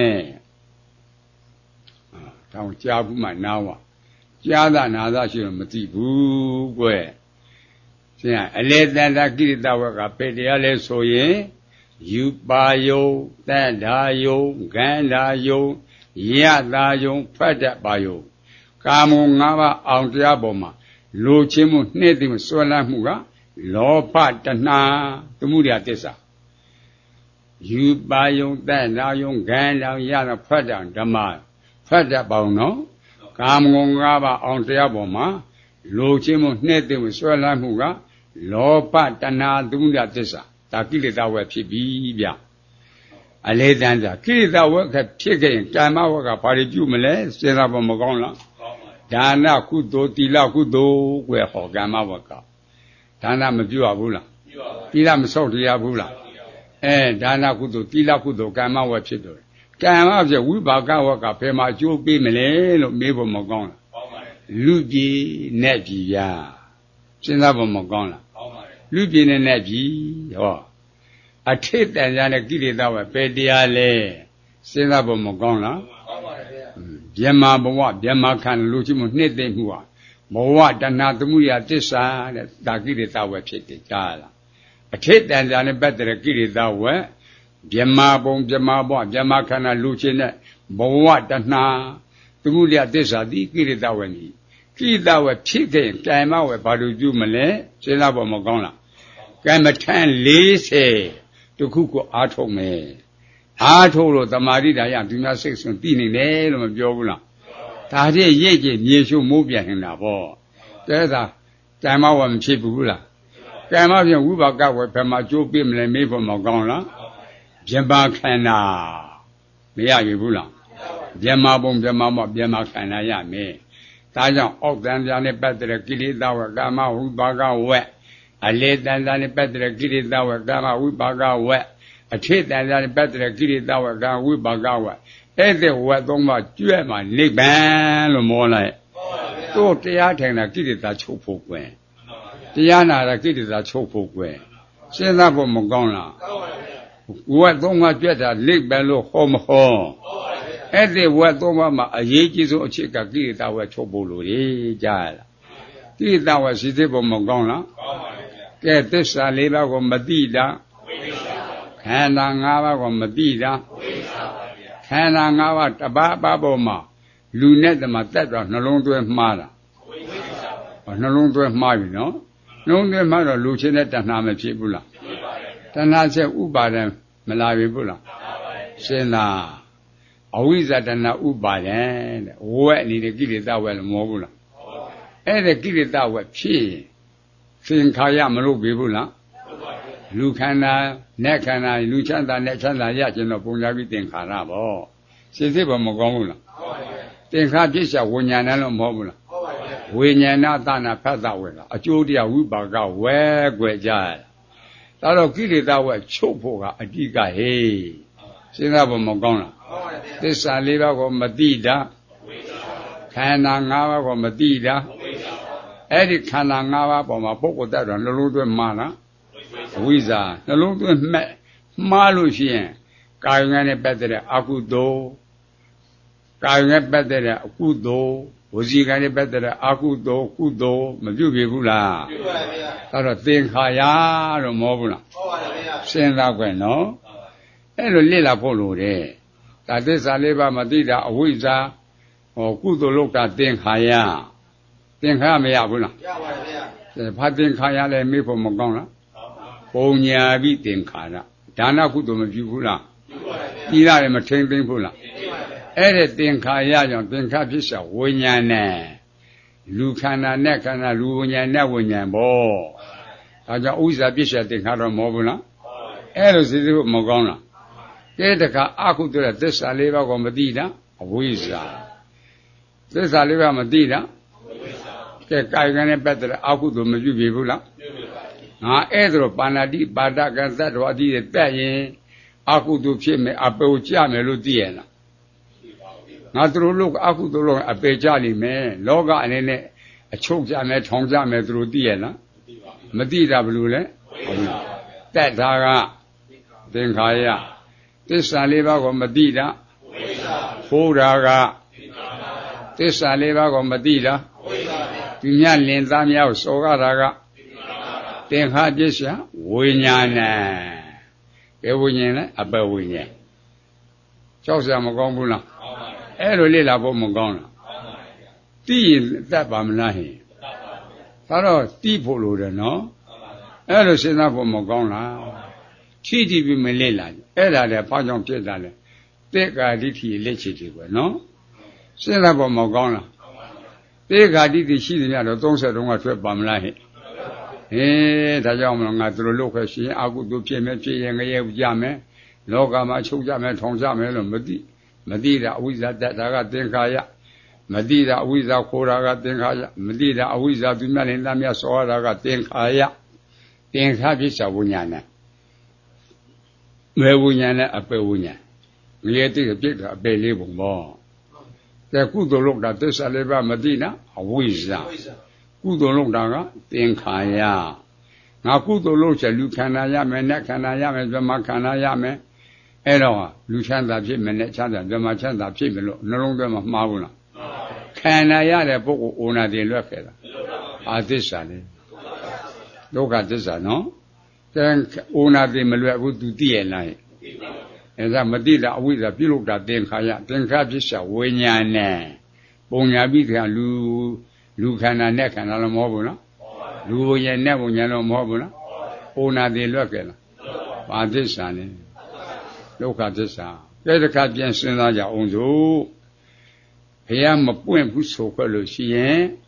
တောင်းကြားဘူးမှနားဝကြားတာနာသာရှိတော့မသိဘူးကွယ်ဆရာအလေတန်တရားကိရိတာဝက်ကဖေတရားလဲဆိုရင်ယူပါယုံတန်ဓာယုံဂန္ဓာယုံယတာယုံဖတ်တတ်ပါယုံကာမုံ၅ပါးအောင်တရားပေါ်မှာလိုချင်မှုနှိမ့်သိမှုစွဲလန်းမှုကလောဘတဏှာသမှုရိယသစ္စာယူပါယုံတန်ဓာယုံဂန္ဓာယတာဖတ်တတ်ဓမ္မဖတ်တတ်ပါအောင်နော်ကာမုံ၅ပါးအောင်တရားပေါ်မှာလိုချင်မှုနှိမ့်သိမှုစွဲလန်းမှုကလောဘတဏှာသမှုရိယသစ္စာဒါကိလေသာဝက်ဖြစ်ပြီဗျအလေတန်းသာကိလေသာဝက်ကဖြစ်ခဲ့ရင်ကာမဝက်ကဘာတွေပြုမလဲစဉ်းစားဖို့မကောင်းလားကောင်းပါဘူးဒါနကုသိုလ်သီလကုသိုလ်ကွယ်ဟောကာမဝက်ကဒါနမပြုရဘူးလားပြုရပါဘူးသီလမဆောက်တရားဘူးလားအဲဒါနကုသိုလ်သီလကုသိုလ်ကာမဝက်ဖြစ်တယ်ကာမဖြစ်ဝိပါကဝက်ကဘယ်မှာအကျိုးပေးမလဲလို့မေးဖို့မကောင်းလားကောင်းပါဘူးလူပြည်နဲ့ပြည်ဗျာစဉ်းစားဖို့မကောင်းလားကောင်းပါဘူးလူပြည်နဲ့နဲ့ပြည်ဟောအထိတ်တန်ကြတဲ့ကိလေသာဝက်ပဲတရားလဲစဉ်းစားဖို့မကောင်းလားကောင်းပါရဲ့ဗျာမြမဘဝဗျာမခန္ဓာလူချင်းမှုနှိမ့်သိမ့်မှုဟာဘဝတဏှာသမှုရိယသစ္စာတဲ့ဒါကိလေသာဝက်ဖြစ်တယ်ကြားလားအထိတ်တန်ကြတဲ့ပတ်တဲ့ကိလေသာဝက်ဗျာမဘုံဗျာမဘဝဗျာမခန္ဓာလူချင်းတဲ့ဘဝတဏှာသမှုရိယသစ္စာဒီကိလေသာဝက်ကြီးကိလေသာဝက်ဖြစ်ခဲ့ရင်တိုင်မဝက်ဘာလို့ပြုမလဲစဉ်းစားဖို့မကောင်းလားကံမထမ်းလေးဆယ်တခုကိုအားထုတ်မယ်အားထုတ်လို့တမာတိတရားသူများစိတ်ဆွန်တည်နေတယ်လို့မပြောဘူးလားဒါတည်းရိတ်ကြီးမြေရှုမိုးပြန်နေတာပေါ့တဲ့ဒါကံမဝမဖြစ်ဘူးလားကံမဖြင့်ဝိပါကဝယ်ဖယ်မှာကျိုးပြမလဲမေးဖို့မကောင်းလားပြမခန္ဓာမရပြီဘူးလားပြမပုံပြမမော့ပြမခန္ဓာရမယ်ဒါကြောင့်အောက်တန်ပြန်နဲ့ပတ်တဲ့ကိလေသာဝကာမဝိပါကဝက်အလေတန်ပြန်နဲ့ပတ်တဲ့ကိလေသာဝကာမဝိပါကဝက်အထိတန်ပြန်နဲ့ပတ်တဲ့ကိလေသာဝကာဝိပါကဝက်အဲ့ဒီဝက်သုံးပါးကျွဲ့မှာနိဗ္ဗာန်လို့မောလိုက်တို့တရားထိုင်တာကိလေသာချုပ်ဖို့ကွယ်တရားနာတာကိလေသာချုပ်ဖို့ကွယ်စဉ်းစားဖို့မကောင်းလားဝက်သုံးပါးကျွဲ့တာနိဗ္ဗာန်လို့ဟောမဟောအဲ့ဒီဝက်သုံးပါးမှာအရေးကြီးဆုံးအချက်ကကိလေသာဝက်ချုပ်ဖို့လို့လေကြားရလားကိလေသာဝက်ရှိသေးဖို့မကောင်းလားကဲသစ္စာလေးပါးကိုမသိတာခန္ဓာ၅ပါးကိုမသိတာခန္ဓာ၅ပါးတပါးပါးပေါ်မှာလူနဲ့တမတက်တော့နှလုံးသွင်းမှားတာနှလုံးသွင်းမှားပြီနော်နှလုံးသွင်းမှားတော့လူချင်းတဲ့တဏှာမဖြစ်ဘူးလားတဏှာချက်ဥပါဒံမလာပြီဘူးလားရှင်းလားအဝိဇ္ဇတဏှာဥပါဒံတဲ့ဝက်အနေနဲ့ကိလေသာဝက်လို့မဟုတ်ဘူးလားအဲ့ဒါကိလေသာဝက်ဖြစ်သင်္ခါရမလို့ပြီဘူးလားလူခန္ဓာနဲ့ခန္ဓာလူချမ်းသာနဲ့ချမ်းသာရခြင်းတော့ပုံညာပြီးသင်္ခါရပေါ့စိတ်စိတ်ဘာမကောင်းဘူးလားသင်္ခါပြစ္ဆဝိညာဏလို့မဟုတ်ဘူးလားဝိညာဏသနာဖတ်တာဝဲလားအကျိုးတရားဝိပါကဝဲကွယ်ကြရတာဒါတော့ကိလေသာဝဲချုပ်ဖို့ကအဓိကဟေးစဉ်းစားဖို့မကောင်းလားသစ္စာလေးပါးကိုမသိတာခန္ဓာ၅ပါးကိုမသိတာအဲ့ဒီခန္ဓာ၅ပါးပေါ်မှာပုဂ္ဂိုလ်တ attva နှလုံးသွင်းမှားလားအဝိဇ္ဇာနှလုံးသွင်းမှတ်မှားလို့ရှိရင်ကာယငန်းနဲ့ပတ်သက်တဲ့အကုသိုလ်ကာယငန်းပတ်သက်တဲ့အကုသိုလ်ဝစီကံနဲ့ပတ်သက်တဲ့အကုသိုလ်ကုသိုလ်မပြုတ်ပြီဘူးလားပြုတ်ပါဗျာအဲ့တော့သင်္ခါရတော့မဟုတ်ဘူးလားဟုတ်ပါတယ်ဗျာစဉ်းစားကြွနော်အဲ့လိုလေ့လာဖို့လိုတယ်ဒါသစ္စာလေးပါးမသိတာအဝိဇ္ဇာဟောကုသိုလ်လုပ်တာသင်္ခါရသင်္ခါရမရဘူးလားရပါတယ်ဗျာဘာသင်္ခါရလဲမေးဖို့မကောင်းလားပုံညာပြီးသင်္ခါရဒါနကုသိုလ်မပြုဘူးလားပြုပါတယ်ဗျာပြီးရတယ်မထိမ့်သိမ့်ဘူးလားသိပါဗျာအဲ့ဒီသင်္ခါရကြောင့်သင်္ခါဖြစ်စာဝိညာဏနဲ့လူခန္ဓာနဲ့ခန္ဓာလူဝိညာဉ်နဲ့ဝိညာဉ်ပေါ့ဒါကြောင့်ဥစ္စာဖြစ်စာသင်္ခါတော့မဟုတ်ဘူးလားအဲ့လိုစိတ်မကောင်းလားကဲတခါအကုသိုလ်သစ္စာလေးပါးကိုမသိတာအဝိဇ္ဇာသစ္စာလေးပါးမသိတာကဲကာယကံနဲ့ပတ်သက်တဲ့အကုသိုလ်မပြုပြီဘူးလားငါအဲ့ဒါတော့ပါဏာတိပါဒကံသတ္တဝါတိတဲ့တက်ရင်အကုသိုလ်ဖြစ်မယ်အပေကြမယ်လို့သိရလားငါတို့လို့အကုသိုလ်လို့အပေကြလိမ့်မယ်လောကအနေနဲ့အချုပ်ကြမယ်ထောင်ကြမယ်သူတို့သိရလားမသိတာဘယ်လိုလဲတက်တာကသင်္ခါရသစ္စာလေးပါးကိုမသိတာဖိုးတာကသစ္စာလေးပါးကိုမသိတာသူများလင်သားများကိုစော်ကားတာကသင်္ခါပစ္စယဝိညာဏဘယ်ဝိညာဉ်လဲအပဝိညာဉ်ကြောက်စရာမကောင်းဘူးလားအဲ့လိုလေ့လာဖို့မကောင်းလားသိရင်တတ်ပါမလားဟင်ဒါတော့သိဖို့လိုတယ်နော်အဲ့လိုစဉ်းစားဖို့မကောင်းလားထိတိပြီးမလေ့လာအဲ့ဒါလည်းဘာကြောင့်ဖြစ်တာလဲတေကာဒိဋ္ဌိလက်ချစ်တွေပဲနော်စဉ်းစားဖို့မကောင်းလားတေကာဒိဋ္ဌိရှိတယ်ညတော့သုံးဆယ်တုံးကထွက်ပါမလားဟင်ဟေးဒါကြောင့်မလို့ငါတို့လို့ခဲ့ရှင်အကုသိုလ်ဖြစ်မယ်ဖြစ်ရင်ငရဲကြမယ်လောကမှာချုပ်ကြမယ်ထောင်ကြမယ်လို့မသိမသိတာအဝိဇ္ဇာတတ်တာကသင်္ခါရမသိတာအဝိဇ္ဇာခိုးတာကသင်္ခါရမသိတာအဝိဇ္ဇာသူများလည်းသားများစောရတာကသင်္ခါရသင်္ခါဖြစ်စာဝိညာဏမေဝိညာဏနဲ့အပေဝိညာဏငရဲတိပြစ်တာအပေလေးပုံပေါ့တဲ့ကုသိုလ်လုပ်တာသစ္စာလေးပါမသိတာအဝိဇ္ဇာကုသိုလ်လုပ်တာကသင်္ခါရငါကုသိုလ်လုပ်ချက်လူခန္ဓာရမယ်နတ်ခန္ဓာရမယ်ဇမခန္ဓာရမယ်အဲ့တော့လူချမ်းသာဖြစ်မယ်နဲ့ချမ်းသာဇမချမ်းသာဖြစ်မယ်လို့နှလုံးသွင်းမှာမှားဘူးလားခန္ဓာရတဲ့ပုဂ္ဂိုလ်အိုနာတင်လွတ်ခဲ့တာအာသစ္စာလေဒုက္ခသစ္စာနော်ကဲအိုနာတင်မလွတ်ဘူးသူသိရလားအဲ့ဒါမသိတာအဝိဇ္ဇာပြုလုပ်တာသင်္ခါရသင်္ခါပစ္စယဝိညာဏနဲ့ပုံညာပြီးတဲ့လူလူခန္ဓာနဲ့ခန္ဓာလည်းမဟုတ်ဘူးနော်လူဝိညာဉ်နဲ့ဝိညာဉ်လည်းမဟုတ်ဘူးနော်အိုနာတင်လွတ်ခဲ့လားဘာသစ္စာလဲဒုက္ခသစ္စာကဲတခါပြန်စဉ်းစားကြအောင်စို့ဘုရားမပွင့်ဘူးဆိုခွက်လို့ရှိရင်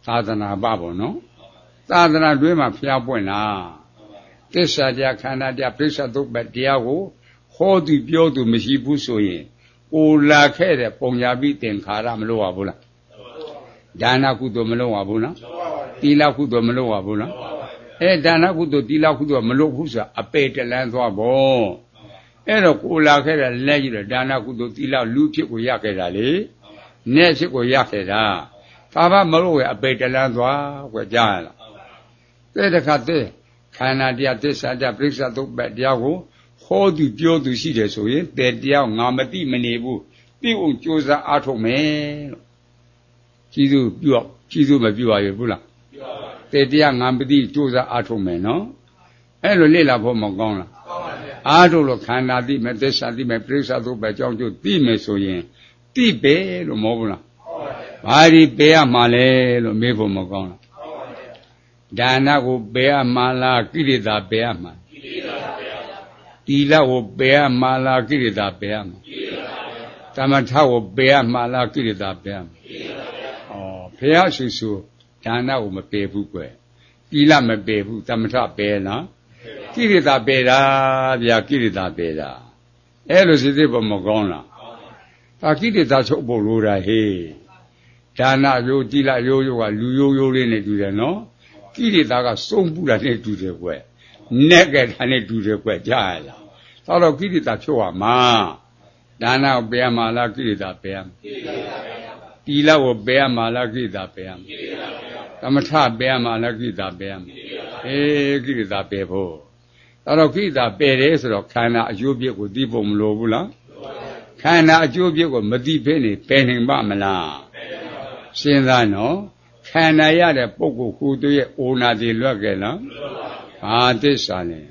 သာသနာပပေါ့နော်သာသနာတွင်းမှာဖျားပွင့်လားသစ္စာတရားခန္ဓာတရားပြစ္ဆသုပ္ပတရားကိုဟောသူပြောသူမရှိဘူးဆိုရင်ကိုလာခဲ့တဲ့ပုံညာပိသင်္ခါရမလို့ရဘူးလားဒါနကုသိုလ်မလို့ရဘူးလားသီလကုသိုလ်မလို့ရဘူးလားအဲဒါနကုသိုလ်သီလကုသိုလ်မလို့ဘူးဆိုတာအပေတလန်းသွားပေါ့အဲ့တော့ကိုလာခဲ့တဲ့လက်ကြီးတော့ဒါနကုသိုလ်သီလလူဖြစ်ကိုရခဲ့တာလေနဲ့ဖြစ်ကိုရခဲ့တာဒါမှမလို့ရအပေတလန်းသွားကွကြားရလားတဲ့တခါတဲ့ခန္ဓာတရားသစ္စာတရားပြစ္ဆသုပ္ပတရားကိုဟောသူပြောသူရှိတယ်ဆိုရင်တဲ့တရားငါမသိမနေဘူးသိအောင်ကြိုးစားအားထုတ်မယ်လို့ကျေးဇူးပြုကျေးဇူးမပြုရရဘူးလားပြုပါပါတဲ့တရားငါမသိကြိုးစားအားထုတ်မယ်နော်အဲ့လိုလေ့လာဖို့မကောင်းလားကောင်းပါဗျာအားထုတ်လို့ခန္ဓာသိမယ်သစ္စာသိမယ်ပြစ္ဆသုပ္ပအကြောင်းကျိုးသိမယ်ဆိုရင်သိပဲလို့မဟုတ်ဘူးလားဟုတ်ပါဗျာဘာဒီပေရမှာလဲလို့မေးဖို့မကောင်းလားဟုတ်ပါဗျာဒါနကိုပေရမှာလားကိလေသာပေရမှာကိလေသာပေရမှာသီလကိုပေရမှာလားကိလေသာပေရမှာကိလေသာပေရမှာသမထကိုပေရမှာလားကိလေသာပေရမှာကိလေသာပေရမှာဩဘုရားရှိခိုးဒါနကိုမပေဘူးကွယ်သီလမပေဘူးသမထပေလားကိလေသာပေတာဗျာကိလေသာပေတာအဲ့လိုစိတ်ပေါ်မကောင်းလားဒါကိလေသာချုပ်ဖို့လိုတာဟေးဒါနရိုးသီလရိုးရိုးကလူရိုးရိုးလေးနဲ့တူတယ်နော်ကိလေသာကစုံပူတာနဲ့တူတယ်ကွယ်နဲ့ကဲတာနဲ့တူတယ်ကွယ်ကြားရလားသောတော့ကိလေသာချုပ်ရမှာဒါနကိုပေရမှာလားကိလေသာပေရမှာကိလေသာပေရမှာသီလကိုပေရမှာလားကိလေသာပေရမှာကိလေသာပေရမှာသမထပေရမှာလားကိလေသာပေရမှာအေးကိလေသာပေဖို့ဒါတော့ကိလေသာပေတယ်ဆိုတော့ခန္ဓာအကျိုးပြည့်ကိုသိဖို့မလိုဘူးလားခန္ဓာအကျိုးပြည့်ကိုမသိဖဲနေပယ်နိုင်ပါမလားစဉ်းစားနော်ခန္ဓာရတဲ့ပုဂ္ဂိုလ်ကိုယ်တို့ရဲ့အိုနာတိလွတ်ခဲ့လားဘာသစ္စာလဲ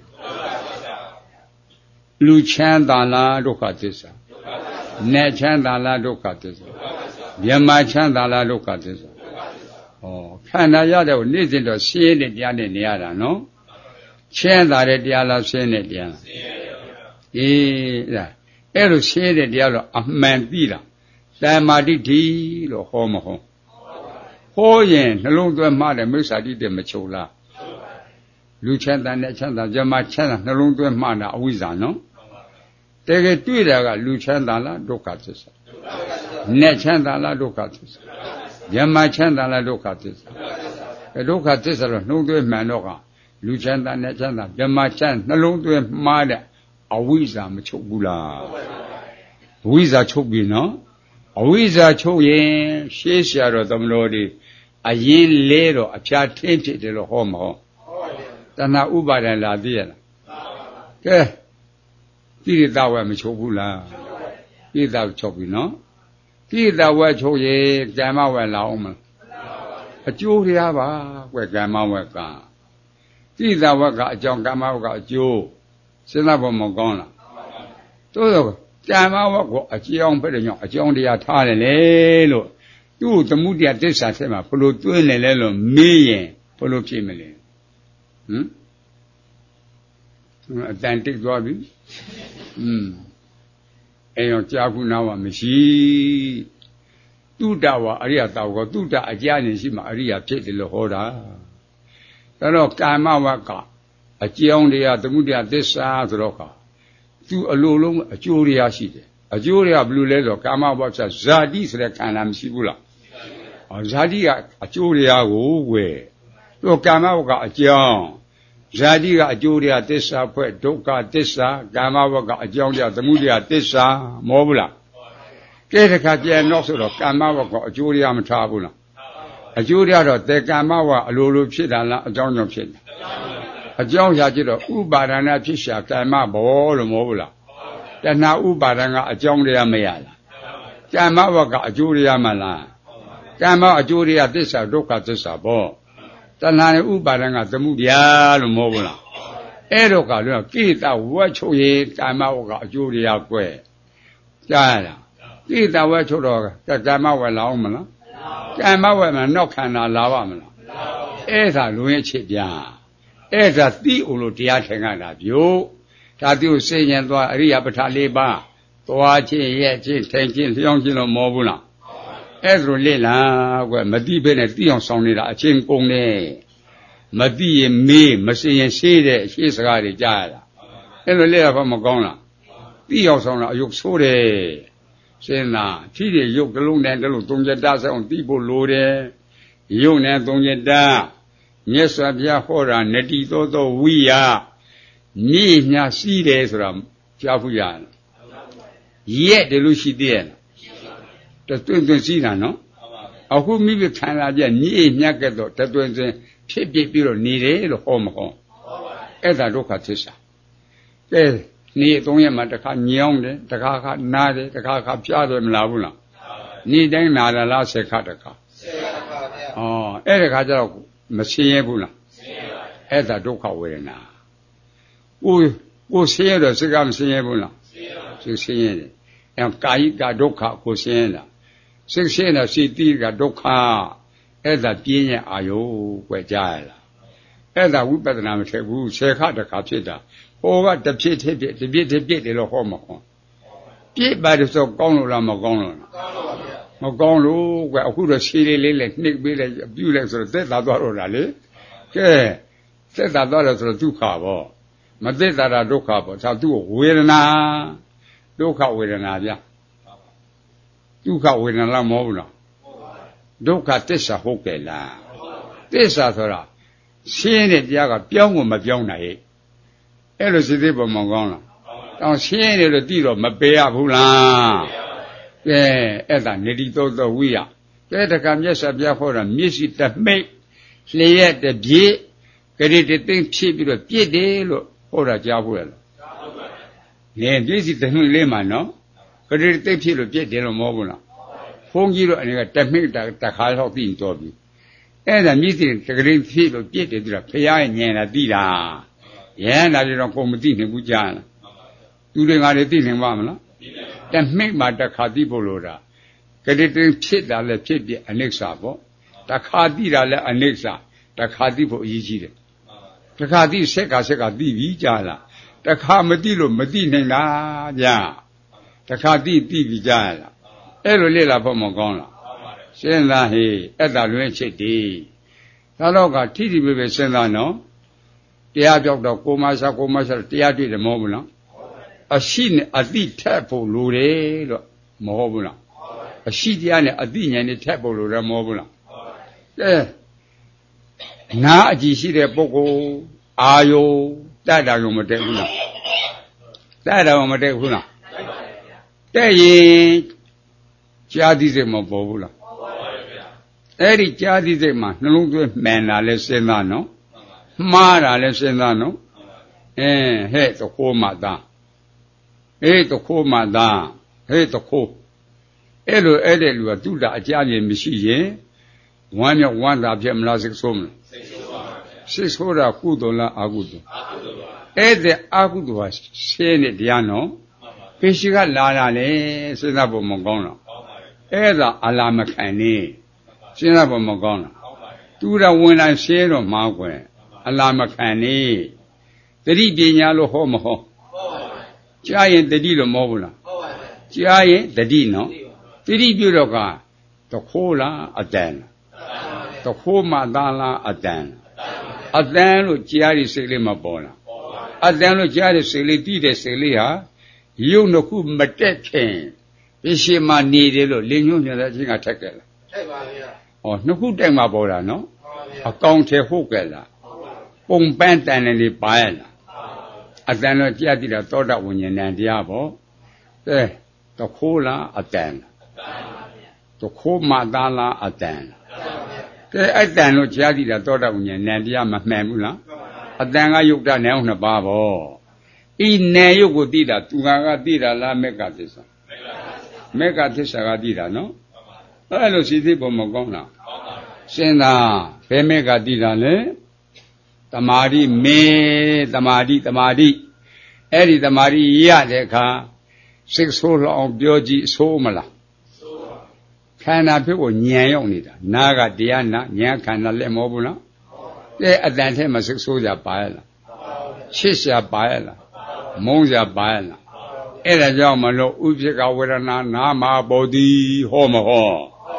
လူချမ်းသာလားဒုက္ခသစ္စာနဲ့ချမ်းသာလားဒုက္ခသစ္စာမြမချမ်းသာလားဒုက္ခသစ္စာဩခန္ဓာရတဲ့ကိုနေ့စဉ်တော့ရှင်းတဲ့တရားနဲ့နေရတာနော်ရှင်းသာတဲ့တရားလားရှင်းတဲ့တရားလားအေးအဲ့ဒါအဲ့လိုရှင်းတဲ့တရားတော့အမှန်သိလားသမာဓိဋ္ဌိလို့ဟောမဟုတ်ဟောရင်နှလုံးသွင်းမှတဲ့မိစ္ဆာတိတဲ့မချုပ်လားလူချမ်းသာနဲ့ချမ်းသာဇမချမ်းသာနှလုံးသွင်းမှတာအဝိဇ္ဇာနော်တကယ်တွေ့တာကလူချမ်းသာလားဒုက္ခသစ္စာနဲ့ချမ်းသာလားဒုက္ခသစ္စာဇမချမ်းသာလားဒုက္ခသစ္စာဒုက္ခသစ္စာတော့နှလုံးသွင်းမှန်တော့ကလူချမ်းသာနဲ့ချမ်းသာဇမချမ်းနှလုံးသွင်းမှားတဲ့အဝိဇ္ဇာမချုပ်ဘူးလားအဝိဇ္ဇာချုပ်ပြီနော်အဝိဇ္ဇာချုပ်ရင်ရှေးဆရာတော်သမတော်ဒီအရင်လဲတော့အဖျားထင်းဖြစ်တယ်လို့ဟောမဟုတ်တဏှာဥပါဒံလာသိရလားကဲကိရိတာဝဲမချုပ်ဘူးလားကိရိတာချုပ်ပြီနော်ကိရိတာဝဲချုပ်ရင်ကမ္မဝဲလာအောင်မလားအကျိုးတရားပါကွယ်ကမ္မဝဲကကိရိတာဝဲကအကြောင်းကမ္မဝဲကအကျိုးစဉ်းစားဖို့မကောင်းလားတိုးတော့ကမ္မဝတ်ကိုအကြောင်းပဲတဲ့ကြောင့်အကြောင်းတရားထားတယ်လေလို့သူ့သမုဒိယသစ္စာထဲမှာဘလို့တွင်းနေလဲလို့မေးရင်ဘလို့ဖြစ်မလဲဟမ်အတန်တိတ်သွားပြီอืมအဲရောကြာခုနာဝမရှိတုဒ္ဒဝါအရိယတောကောတုဒ္ဒအကြနေရှိမှအရိယဖြစ်တယ်လို့ဟောတာဒါတော့ကာမဝတ်ကအကြောင်းတရားသမုဒိယသစ္စာဆိုတော့ကသူအလိုလုံးအကျိုးတရားရှိတယ်အကျိုးတရားဘယ်လိုလဲဆိုတော့ကာမဘဝဖြစ်ဇာတိဆိုတဲ့ခန္ဓာမရှိဘူးလားဇာတိကအကျိုးတရားကိုဝယ်သူကာမဘဝကအကြောင်းဇာတိကအကျိုးတရားသစ္စာဖွဲ့ဒုက္ခသစ္စာကာမဘဝကအကြောင်းတရားသမုဒိယသစ္စာမဟုတ်ဘူးလားကဲတခါပြန်တော့ဆိုတော့ကာမဘဝကအကျိုးတရားမထားဘူးလားအကျိုးတရားတော့တေကာမဘဝအလိုလိုဖြစ်တာလားအကြောင်းကြောင့်ဖြစ်တယ်အကြောင်းရာကြည့်တော့ဥပါဒနာဖြစ်ရှာကာမဘောလို့မဟုတ်ဘူးလားတဏှာဥပါဒနာအကြောင်းတရားမရလားကာမဘဝကအကျိုးတရားမလားကာမအကျိုးတရားသစ္စာဒုက္ခသစ္စာဘောတဏှာနဲ့ဥပါဒနာသမှုတရားလို့မဟုတ်ဘူးလားအဲ့တော့ကလည်းကိတဝတ်ချုပ်ရေကာမဘဝကအကျိုးတရားကွဲကြားရလားကိတဝတ်ချုပ်တော့ကာမဝလာအောင်မလားကာမဝမှာနောက်ခန္ဓာလာပါမလားအဲ့ဒါလူရဲ့ချစ်ပြအဲ့ဒါသိအောင်လို့တရားထင်ရတာဗျို့ဒါသူစိတ်ဉဏ်သွားအရိယပဋ္ဌာ၄ပါးသွားခြင်းရဲ့ခြင်းထိုင်ခြင်းလျောင်းခြင်းလို့မဟုတ်ဘူးလားအဲ့ဒါလေလားကွမတိဘဲနဲ့တိအောင်ဆောင်နေတာအချင်းကုန်နေမတိရင်မေးမစင်ရင်ရှေးတဲ့ရှေးစကားတွေကြားရတာအဲ့လိုလေလားဘာမကောင်းလားတိအောင်ဆောင်တာအယုတ်ဆိုးတယ်စဉ်းစားဖြီးတွေရုပ်တစ်လုံးနဲ့တစ်လုံးသုံးချက်တဆအောင်တိဖို့လိုတယ်ရုပ်နဲ့သုံးချက်တမြတ်စွာဘုရားဟောတာနတိသောသောဝိယမြေညာစီးတယ်ဆိုတာကြားဖူးရတယ်ရက်တယ်လို့ရှိသေးရဲ့တသွင်းသွင်းစီးတာနော်အခုမိမိခံလာပြမြေမြတ်ကဲ့သို့တသွင်းသွင်းဖြစ်ဖြစ်ပြီးတော့နေတယ်လို့ဟောမဟောအဲ့ဒါဒုက္ခသစ္စာကဲနေသုံးရက်မှာတစ်ခါညောင်းတယ်တစ်ခါခါနားတယ်တစ်ခါခါပြားတယ်မလားဘူးလားနေတိုင်းနာတာလားဆယ်ခါတစ်ခါဆယ်ခါပါဗျာဩအဲ့ဒီခါကျတော့မဆင်းရဲဘူးလားဆင်းရဲပါအဲ့ဒါဒုက္ခဝေဒနာကိုကိုဆင်းရဲတော့စိတ်ကမဆင်းရဲဘူးလားဆင်းရဲပါစိတ်ဆင်းရဲတယ်အဲကာယကဒုက္ခကိုဆင်းရဲတာစိတ်ဆင်းရဲစိတ်တိကဒုက္ခအဲ့ဒါပြင်းရဲ့အာယုကွယ်ကြရလားအဲ့ဒါဝိပဿနာမထည့်ဘူးဆယ်ခါတစ်ခါဖြစ်တာဟိုကတဖြစ်ဖြစ်ဖြစ်တပြစ်တပြစ်တယ်လို့ဟောမှာဟောပြစ်ပါတယ်ဆိုကောင်းလို့လားမကောင်းလို့လားကောင်းပါဗျာမကောင်းလို့ကွယ်အခုတော့ရှည်လေးလေးနဲ့နှိပ်ပေးလိုက်ပြုလိုက်ဆိုတော့သက်သာသွားတော့တာလေကဲသက်သာသွားတယ်ဆိုတော့ဒုက္ခပေါ့မသက်သာတာဒုက္ခပေါ့ဒါသူ့ဝေဒနာဒုက္ခဝေဒနာဗျာဒုက္ခဝေဒနာလားမဟုတ်ဘူးလားဒုက္ခသစ္စာဟုတ်ကဲ့လားသစ္စာဆိုတာရှင်းတဲ့တရားကပြောင်းကိုမပြောင်းနိုင်အဲ့လိုစိတ်သေးပုံမကောင်းလားတောင်ရှင်းတယ်လို့သိတော့မပေရဘူးလားကဲအဲ့ဒါနေတိသောသောဝိယကဲတကမြတ်စွာဘုရားဟောတာမျက်စိတမိတ်လျက်တပြေကတိတသိမ့်ဖြစ်ပြီးတော့ပြစ်တယ်လို့ဟောတာကြားဖို့ရလားကြားပါပါငယ်မျက်စိတမိတ်လေးမှနော်ကတိတသိမ့်ဖြစ်လို့ပြစ်တယ်လို့မဟုတ်ဘူးလားဘုန်းကြီးတို့အနေကတမိတ်တခါတော့သိတော်ပြီအဲ့ဒါမျက်စိတကတိဖြစ်လို့ပြစ်တယ်ဆိုတာဖရာရဲ့ဉာဏ်လာသိတာရဟန္တာတွေတော့ကိုမသိနိုင်ဘူးကြားလားသူတွေငါတွေသိနိုင်ပါမလားတမိတ်မှတခါသိဖို့လို့တာကတိတသိမ့်ဖြစ်တာလည်းဖြစ်ပြအနိစ္စပေါ့တခါသိတာလည်းအနိစ္စတခါသိဖို့အရေးကြီးတယ်တခါသိဆက်ကဆက်ကသိပြီကြားလားတခါမသိလို့မသိနိုင်လားဗျာတခါသိသိပြီကြားလားအဲ့လိုလေ့လာဖို့မကောင်းလားစဉ်းစားဟေးအဲ့ဒါလွင်ချစ်ဒီဒါတော့ကထိထိပဲပဲစဉ်းစားနော်တရားပြောက်တော့ကိုမဆာကိုမဆာတရားတွေ့တယ်မဟုတ်ဘူးလားအရှိနဲ့အတိထက်ဖို့လိုတယ်လို့မဟုတ်ဘူးလားအရှိတရားနဲ့အတိဉာဏ်နဲ့ထက်ဖို့လိုတယ်မဟုတ်ဘူးလားကဲနာအကြည့်ရှိတဲ့ပုဂ္ဂိုလ်အာယုတတ်တာရောမတည့်ဘူးလားတတ်တာရောမတည့်ဘူးလားတဲ့ရင်ကြားသိစိတ်မပေါ်ဘူးလားပေါ်ပါရဲ့ဗျာအဲ့ဒီကြားသိစိတ်မှာနှလုံးသွင်းမှန်တာလဲစဉ်းစားနော်မှားတာလဲစဉ်းစားနော်အင်းဟဲ့တခိုးမှသားဟဲ့တခိုးမှသားဟဲ့တခိုးအဲ့လိုအဲ့တဲ့လူကသူ့တာအကြမြင်မရှိရင်ဝမ်းမြောက်ဝမ်းသာဖြစ်မလားစိတ်ဆိုးမလားစိတ်ဆိုးပါဗျာစိတ်ဆိုးတာကုသိုလ်လားအကုသိုလ်အကုသိုလ်ပါအဲ့တဲ့အကုသိုလ်ဟာရှင်းတဲ့တရားနော်ခေရှိကလာတာလေစဉ်းစားဖို့မကောင်းလားအဲ့ဒါအလားမခံနေစဉ်းစားဖို့မကောင်းလားသူတော်ဝင်လာရှင်းတော့မှာကွယ်အလားမခံနေတတိပညာလို့ဟောမဟောကြားရင်တတိလို့မဟုတ်ဘူးလားကြားရင်တတိနော်တတိပြုတော့ကတခိုးလားအတန်တခိုးမှသားလားအတန်အတန်လို့ကြားရစိတ်လေးမပေါ်လားအတန်လို့ကြားရစိတ်လေးတိတဲ့စိတ်လေးဟာရုပ်နှစ်ခုမတက်ခင်ဒီရှိမှနေတယ်လို့လင်းညွှန်းနေတဲ့အချင်းကထက်ခဲ့လားထက်ပါဗျာဟောနှစ်ခုတက်မှပေါ်တာနော်အကောင်ထဲဟုတ်ကြလားပုံပန်းတန်တယ်လေးပါရလားအတန်တော့ကြားသိတာသောတာဝိညာဉ်နဲ့တရားပေါ့ကဲတခိုးလားအတန်တခိုးမှသားလားအတန်ကဲအတန်လို့ကြားသိတာသောတာဝိညာဉ်နဲ့တရားမမှန်ဘူးလားအတန်ကယုတ်တာနဲ့နှစ်ပါးပေါ့ဤနယ်ယုတ်ကိုသိတာသူကကသိတာလားမေကသစ္စာမေကသစ္စာကသိတာနော်အဲ့လိုစီသိဖို့မကောင်းလားစဉ်းစားဘယ်မေကသိတာလဲတမာတိမေတမာတိတမာတိအဲ့ဒီတမာတိရတဲ့အခါစိတ်ဆိုးလောက်အောင်ပြောကြည့်ဆိုးမလားဆိုးပါခန္ဓာဖြစ်ကိုညံရောက်နေတာနာကတရားနာညံခန္ဓာလက်မဟုတ်ဘူးနော်တဲ့အဲ့အတန်ထဲမှာစိတ်ဆိုးကြပါရဲ့လားချစ်စရာပါရဲ့လားမုန်းစရာပါရဲ့လားအဲ့ဒါကြောင့်မလို့ဥပိ္ပကဝေဒနာနာမဘောတိဟောမဟော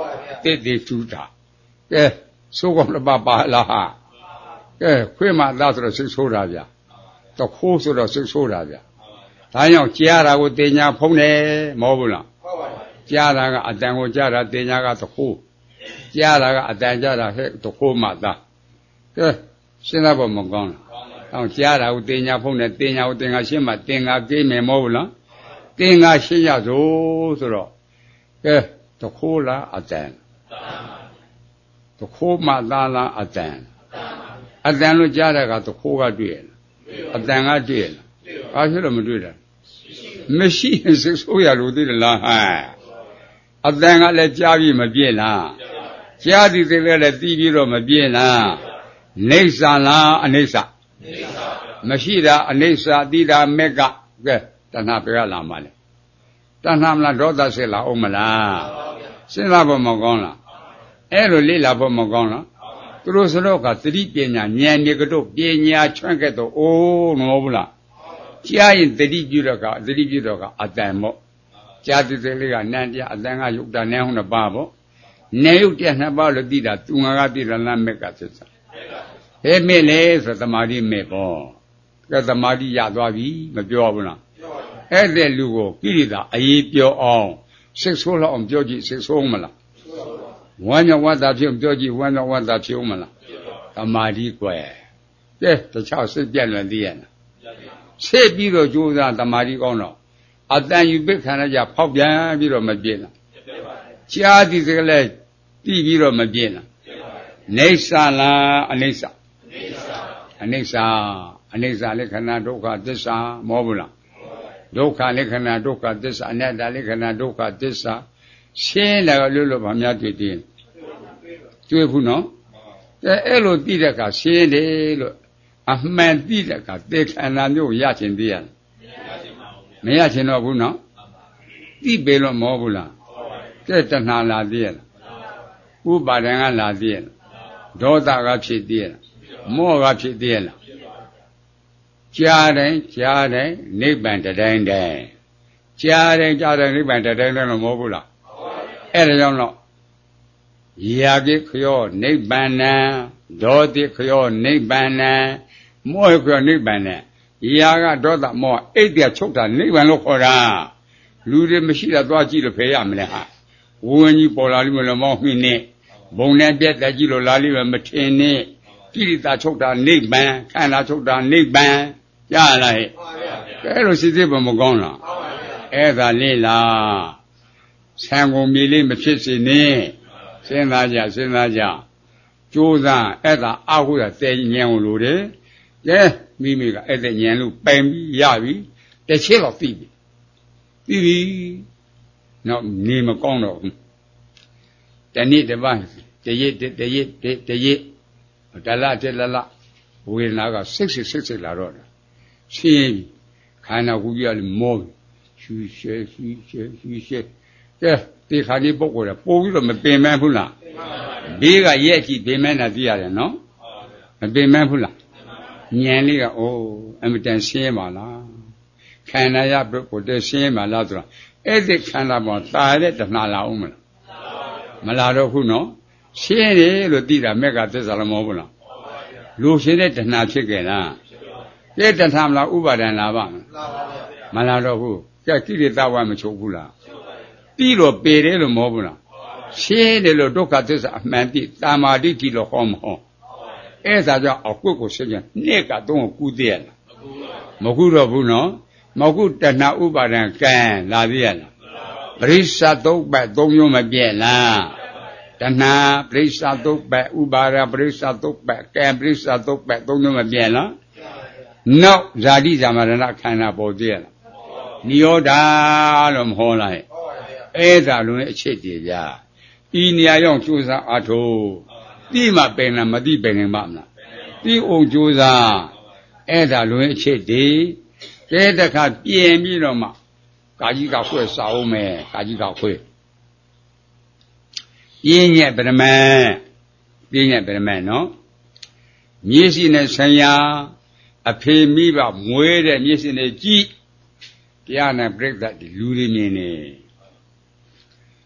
တိတိထူတာကဲသိုးကောင်တစ်ပါးပါလားဟာကဲခွေးမသားဆိုတော့စိတ်ဆိုးတာဗျာတခိုးဆိုတော့စိတ်ဆိုးတာဗျာဒါကြောင့်ကြားတာကိုတင်ညာဖုံးတယ်မဟုတ်ဘူးလားဟုတ်ပါဘူးကြားတာကအတန်ကိုကြားတာတင်ညာကတခိုးကြားတာကအတန်ကြားတာဟဲ့တခိုးမသားကဲစဉ်းစားဖို့မကောင်းလားအောင်ကြားတာကိုတင်ညာဖုံးတယ်တင်ညာကိုတင်ငါရှင်းမှတင်ငါကိမယ်မဟုတ်ဘူးလားတင်ငါရှင်းရစို့ဆိုတော့ကဲတခိုးလားအတန်တခိုးမသားလားအတန်အတန်လို့ကြားတဲ့ကတခိုးကတွေ့ရလားအတန်ကတွေ့ရလားဘာဖြစ်လို့မတွေ့တာမရှိရင်စိတ်ဆိုးရလို့သိတယ်လားဟဲ့အတန်ကလည်းကြားပြီးမပြည့်လားကြားသည်သိလည်းလည်းသိပြီးတော့မပြည့်လားနေဆာလားအနိစ္စမရှိတာအနိစ္စသိတာမက်ကကဲတဏှာပြရလာမှလဲတဏှာမလားဒေါသဖြစ်လာအောင်မလားစဉ်းစားဖို့မကောင်းလားအဲ့လိုလေ့လာဖို့မကောင်းလားသူတို့စတော့ကသတိပညာဉာဏ်မြေကတော့ပညာချွန့်ခဲ့တော့အိုးမဟုတ်ဘူးလားကြားရင်သတိပြုတော့ကသတိပြုတော့ကအတန်ပေါ့ကြားတဲ့လေးကနန္တရားအတန်ကယုတ်တာနည်းဟုတ်နှစ်ပါးပေါ့နေယုတ်တဲ့နှစ်ပါးလို့သိတာသူငါကသိတာလားမက်ကသစ္စာဟဲ့မဲ့လေဆိုသမာဓိမဲ့ပေါ့ကဲသမာဓိရသွားပြီမပြောဘူးလားအဲ့တဲ့လူကိုကိရိတာအေးပြောအောင်စိတ်ဆိုးလောက်အောင်ပြောကြည့်စိတ်ဆိုးမလားဝမ်းမြောက်ဝမ်းသာဖြစ်ပြောကြည့်ဝမ်းမြောက်ဝမ်းသာဖြစ်မလားသမာဓိကွယ်ကဲတခြားစိတ်ပြတ်လွန်သေးရဲ့လားစိတ်ပြီးတော့ကြိုးစားသမာဓိကောင်းတော့အတန်ယူပိခံရကြဖောက်ပြန်ပြီးတော့မပြည့်လားကြားသည်ကလေးတီးပြီးတော့မပြည့်လားနေဆာလားအနိစ္စအနိစ္စအနိစ္စလက္ခဏာဒုက္ခသစ္စာမဟုတ်ဘူးလားဒုက္ခလက္ခဏာဒုက္ခသစ္စာအနတ္တလက္ခဏာဒုက္ခသစ္စာရှင်းတယ်လို့လို့ဗာများတွေ့တယ်တွေ့ဘူးနော်အဲအဲ့လိုသိတဲ့အခါရှင်းတယ်လို့အမှန်သိတဲ့အခါသေခန္ဓာမျိုးရချင်သေးရမရချင်တော့ဘူးနော်သိပေလို့မဟုတ်ဘူးလားကဲတဏှာလာသေးရလားဥပါဒံကလာသေးရလားဒေါသကဖြစ်သေးရလားမောဟကဖြစ်သေးရလားကြားတိုင်းကြားတိုင်းနိဗ္ဗာန်တိုင်းတိုင်းကြားတိုင်းကြားတိုင်းနိဗ္ဗာန်တိုင်းတိုင်းလို့မဟုတ်ဘူးလားအဲ့ဒါကြောင့်တော့ယာကိခယောနိဗ္ဗာန်ဒေါတိခယောနိဗ္ဗာန်မောဟခယောနိဗ္ဗာန်ယာကဒေါသမောဟအိတ်ပြချုပ်တာနိဗ္ဗာန်လို့ခေါ်တာလူတွေမရှိတာသွားကြည့်လို့ဖယ်ရမလဲဟာဝင်းကြီးပေါ်လာလိမ့်မယ်လို့မောင်းမိနဲ့ဘုံနဲ့ပြက်တက်ကြည့်လို့လာလိမ့်မယ်မထင်နဲ့ကိရိတာချုပ်တာနိဗ္ဗာန်ခန္ဓာချုပ်တာနိဗ္ဗာန်ကြားလားဟဲ့အဲ့လိုစိစိမကောင်းလားအဲ့ဒါလေးလားဆံကုန်မြေလေးမဖြစ်စေနဲ့စဉ်းစားကြစဉ်းစားကြကြိုးစားအဲ့ဒါအဟုရတဲဉာဏ်ကိုလိုတယ်ကဲမိမိကအဲ့တဲ့ဉာဏ်လို့ပိုင်ပြီးရပြီတစ်ချက်တော့သိပြီသိပြီနောက်နေမကောင်းတော့ဘူးတနေ့တစ်ပတ်တရက်တရက်တရက်တလတလလဝေဒနာကစိတ်စိတ်စိတ်စိတ်လာတော့တာရှင်းပြီခန္ဓာကိုယ်ကြီးကလည်းမောရှူရှဲရှူရှဲရှူရှဲကဲဒီခါဒီပုဂ္ဂိုလ်ကပို့ပြီးတော့မပင်မဘူးလားဘေးကရဲ့ကြည့်ပင်မတာသိရတယ်နော်မပင်မဘူးလားဉာဏ်လေးကအိုးအမတန်ရှင်းပါလားခန္ဓာရပုဂ္ဂိုလ်တည်းရှင်းပါလားဆိုတော့အဲ့ဒီခန္ဓာပေါ်တာတဲ့တဏှာလာအောင်မလားမလာတော့ဘူးနော်ရှင်းတယ်လို့သိတာမက်ကသစ္စာလည်းမဟုတ်ဘူးလားလူရှင်းတဲ့တဏှာဖြစ်ကြလားကဲတဏှာမလားဥပါဒံလာပါမလားတော့ဘူးကဲကိလေသာဝမချုပ်ဘူးလားပြီးတော့ပေတယ်လို့မဟုတ်ဘူးလားရှင်းတယ်လို့ဒုက္ခသစ္စာအမှန်သိတာမာတိတိလို့ဟောမဟောအဲ့ဒါကြောင့်အကွတ်ကိုရှင်းပြန်နှစ်ကတော့ကူးသေးရလားမကူတော့ဘူးနော်မကူတဏှာဥပါဒံကံလာသေးရလားပရိစ္ဆသုတ်ပတ်သုံးမျိုးမပြည့်လားတဏှာပရိစ္ဆသုတ်ပတ်ဥပါဒပရိစ္ဆသုတ်ပတ်ကံပရိစ္ဆသုတ်ပတ်သုံးမျိုးမပြည့်လားနောက်ဇာတိဇာမရဏခန္ဓာပေါ်သေးရလားနိရောဓလို့မဟောလိုက်အဲ့ဒါလုံးရဲ့အချက်တည်းကြဤနေရာရောက်ကြိုးစားအထုတိမပင်လားမတိပင်နေမှာမလားတိအောင်ကြိုးစားအဲ့ဒါလုံးရဲ့အချက်တည်းကဲတခါပြင်ပြီးတော့မှကာကြီးကခွဲစာအောင်မယ်ကာကြီးကခွဲပြင်းညက်ပရမန်ပြင်းညက်ပရမန်နော်မျက်စိနဲ့ဆံရအဖေမိဘမွေးတဲ့မျက်စိနဲ့ကြည့်တရားနဲ့ပြိဿတ်လူတွေမြင်နေ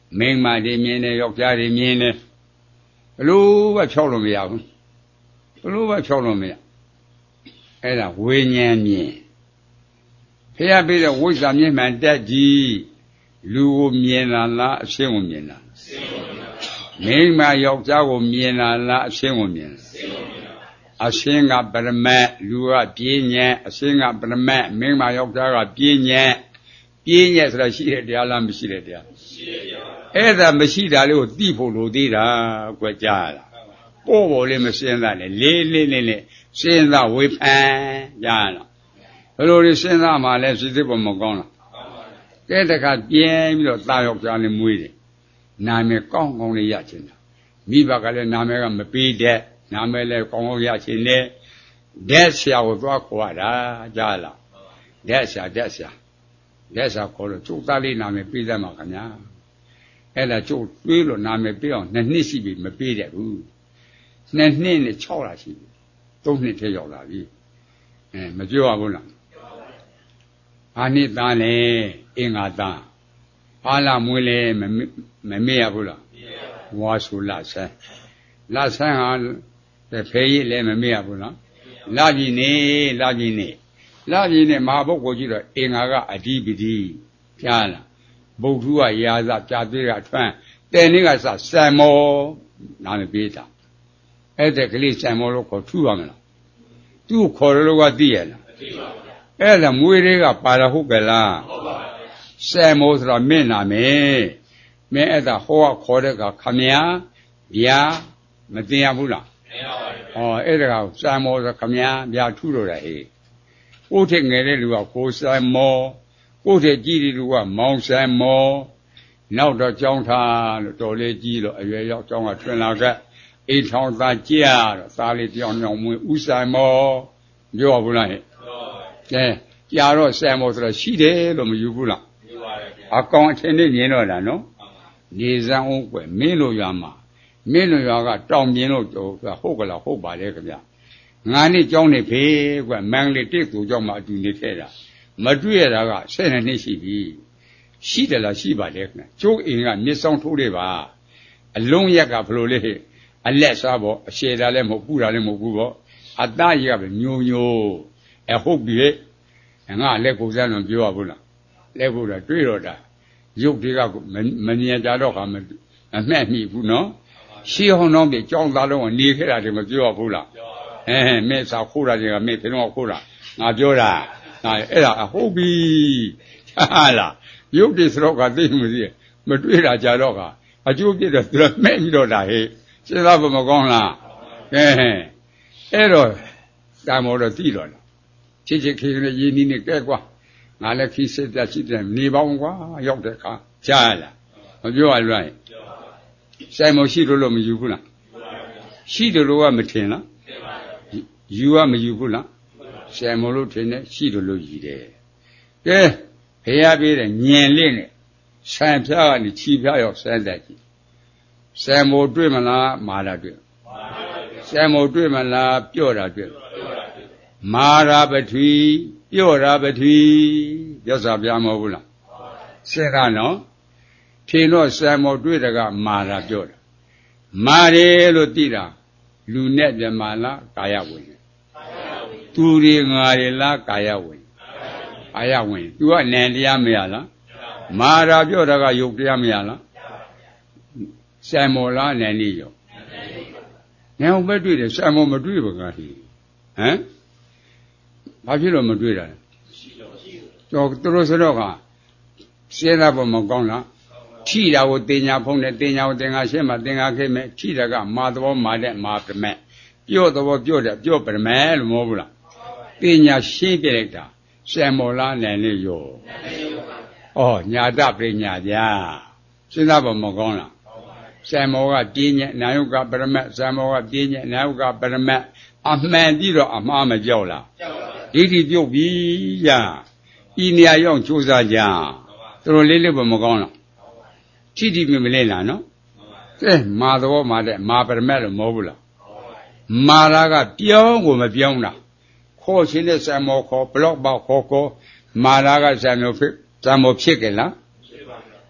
မင်းမတွေမြင်တယ်ယောက်ျားတွေမြင်တယ်ဘလို့ပဲဖြောက်လို့မရဘူးဘလို့ပဲဖြောက်လို့မရအဲ့ဒါဝိညာဉ်မြင်ဖျားပြီးတော့ဝိဇ္ဇာမျက်မှန်တက်ကြည့်လူကိုမြင်လာလားအရှင်းကိုမြင်လာမင်းမယောက်ျားကိုမြင်လာလားအရှင်းကိုမြင်လာအရှင်းကပရမတ်လူကပြင်းညံအရှင်းကပရမတ်မင်းမယောက်ျားကပြင်းညံပြင်းညံဆိုတာရှိတဲ့တရားလားမရှိတဲ့တရားရှိတဲ့တရားအဲ့ဒါမရှိတာလေးကိုသိဖို့လိုသေးတာကွကြားလားပေါ်ပေါ်လေးမစင်းသားနဲ့လေးလေးလေးလေးစဉ်းစားဝေဖန်ကြားလားဘယ်လိုလဲစဉ်းစားမှလဲစိတ်ပေါ်မကောင်းလားကဲတခါပြင်းပြီးတော့သားယောက်ျားလေးမွေးတယ်နာမည်ကောင်းကောင်းလေးရချင်တာမိဘကလည်းနာမည်ကမပေးတဲ့နာမည်လည်းကောင်းကောင်းရချင်တယ်ဓာတ်ဆရာကိုသွားခေါ်တာကြားလားဓာတ်ဆရာဓာတ်ဆရာဓာတ်ဆရာခေါ်လို့ကျုပ်သားလေးနာမည်ပေးသမှာခင်ဗျာအဲ့ဒါကျုပ်တွေးလို့နာမည်ပေးအောင်နှစ်နှစ်ရှိပြီမပေးတဲ့ဘူးနှစ်နှစ်နဲ့၆လရှိပြီသုံးနှစ်ထဲရောက်လာပြီအဲမပြောရဘူးလားဘာနှစ်သားလဲအင်္ဂါသားဘာလာမွေးလဲမမမေ့ရဘူးလားဝါဆူလာဆန်းလာဆန်းဟာဖေးရည်လည်းမမေ့ရဘူးလားလာပြီနေလာပြီနေလာပြီနေမဟာဘုတ်ကိုကြည့်တော့အင်္ဂါကအဓိပတိကြားလားဗုဒ္ဓကရာဇပြာသေးကအထွန်းတဲနေ့ကစစံမောနာမပေးတာအဲ့တဲ့ကလေးစံမောလို့ခေါ်ထူရမလားသူ့ခေါ်လို့ကသိရလားသိပါဘူးအဲ့ဒါမွေးတွေကပါရဟုတ်ကလားဟုတ်ပါဘူးစံမောဆိုတာမင်းနာမယ်မင်းအဲ့ဒါဟောခေါ်တဲ့ကခမညာဗျာမသိရဘူးလားသိပါပါဘူးဟောအဲ့ဒါကစံမောဆိုခမညာဗျာထူလို့တာဟေးကိုယ့်ထက်ငယ်တဲ့လူကကိုစံမောကိုယ့်ထက်ကြီးတဲ့လူကမောင်စံမောနောက်တော့ကြောင်းထားလို့တော်လေးကြီးလို့အရွယ်ရောက်ကြောင်းကထွင်လာခဲ့အိမ်ထောင်သားကြတော့သားလေးတယောက်ညောင်မွေးဥဆိုင်မောပြောဘူးလားဟဲ့ကဲကြာတော့ဆံမောဆိုတော့ရှိတယ်လို့မယူဘူးလားယူပါတယ်ဗျာအကောင်အထင်နဲ့မြင်တော့တာနော်နေစံအောင်ကွယ်မင်းလိုရွာမှာမင်းလိုရွာကတောင်ပြင်းလို့ဟုတ်ကလားဟုတ်ပါတယ်ခင်ဗျာငါနဲ့ကြောင်းနေဖေးကွယ်မန်းလေးတိတ်သူကြောင့်မှအတူနေခဲ့တာမတွေ့ရတာကဆယ်နှစ်ရှိပြီရှိတယ်လားရှိပါတယ်ခင်ဗျကျိုးအိမ်ကမြစ်ဆောင်ထိုးတယ်ပါအလုံးရက်ကဘလို့လဲအလက်စားပေါ့အရှည်တာလည်းမဟုတ်ပူတာလည်းမဟုတ်ဘူးပေါ့အသားကြီးကပဲညိုညိုအဟုတ်ပြီငါလက်ကိုစားလို့ပြောရဘူးလားလက်ဖို့တာတွေးတော့တာရုပ်တွေကမမြင်ကြတော့ခါမအမှတ်မိဘူးနော်ရှေးဟောင်းတော့ပြကြောင်းသားလုံးကနေခဲ့တာတွေမပြောရဘူးလားအဲမဲစာခိုးတာတွေကမဲဘယ်တော့ခိုးတာငါပြောတာငါအဲ့ဒါဟုတ်ပြီဟာလားရုပ်တွေစတော့ကသိမသိမတွေးတာကြတော့ကအကျိုးပြည့်တော့သူကမဲ့ပြီးတော့တာဟဲ့စဉ်းစားဖို့မကောင်းလားကဲအဲ့တော့တာမောတော့သိတော့လားချစ်ချစ်ခေခေရင်းနှီးနဲ့ကဲကွာငါလည်းခီးစစ်တက်ရှိတယ်နေပေါင်းကွာရောက်တဲ့အခါကြားလားမပြောရလို့ဆိုင်မရှိလို့လို့မယူဘူးလားရှိတယ်လို့ကမထင်လားယူကမယူဘူးလားဆိုင်မလို့ထင်တယ်ရှိတယ်လို့ယူတယ်ကဲဖျားပေးတယ်ညင်လေးနဲ့ဆံဖျားကနေချီဖျားရောက်ဆန်းတက်ကြည့်ဆံမို့တွေ့မလားမာတာတွေ့ဆံမို့တွေ့မလားပြော့တာတွေ့မာရာပထီပြော့တာပထီရသဗျာမဟုတ်ဘူးလားစဉ်းစားနော်ထင်တော့ဆံမို့တွေ့တကမာရာပြော့တာမာတယ်လို့သိတာလူနဲ့ပြမာလားကာယဝင်သူတွေငါတွေလားကာယဝင်ကာယဝင်သူကနန်တရားမရလားမာရာပြော့တာကယုတ်တရားမရလားဆံမောလားနန်နေရောနန်ဘက်တွေ့တယ်ဆံမောမတွေ့ဘူးကဟိဟမ်ဘာဖြစ်လို့မတွေ့တာလဲကျော်သူတို့ဆိုတော့ကစေတာပေါ်မကောင်းလားထိတာကိုတင်ညာဖုံးတယ်တင်ညာကိုတင်ငါရှင်းမှတင်ငါခိမဲ့ထိတာကမာသဘောမာတဲ့မာပရမဲ့ပြော့သဘောပြော့တယ်ပြော့ပရမဲ့လို့မဟုတ်ဘူးလားတင်ညာရှင်းပြလိုက်တာဆံမောလားနန်နေရောဩညာတပညာဗျာစဉ်းစားပေါ်မကောင်းလားဆံမောကပြင်းညက်နာယုကပရမတ်ဆံမောကပြင်းညက်နာယုကပရမတ်အမှန်ပြီးတော့အမှားမကြောက်လားဒိဋ္ဌိပြုတ်ပြီညာဤနေရာရောက်ကြိုးစားကြသူတို့လေးလေးပေါ်မကောင်းလားထိတိမမလဲလားနော်ကဲမာသဘောမာတဲ့မာပရမတ်လို့မဟုတ်ဘူးလားမာရာကပြောင်းကိုမပြောင်းတာခေါ်ချင်းတဲ့ဆံမောခေါ်ဘလော့ပေါက်ခေါ်ခေါ်မာရာကဆံမောဖြစ်ဆံမောဖြစ်ကြလား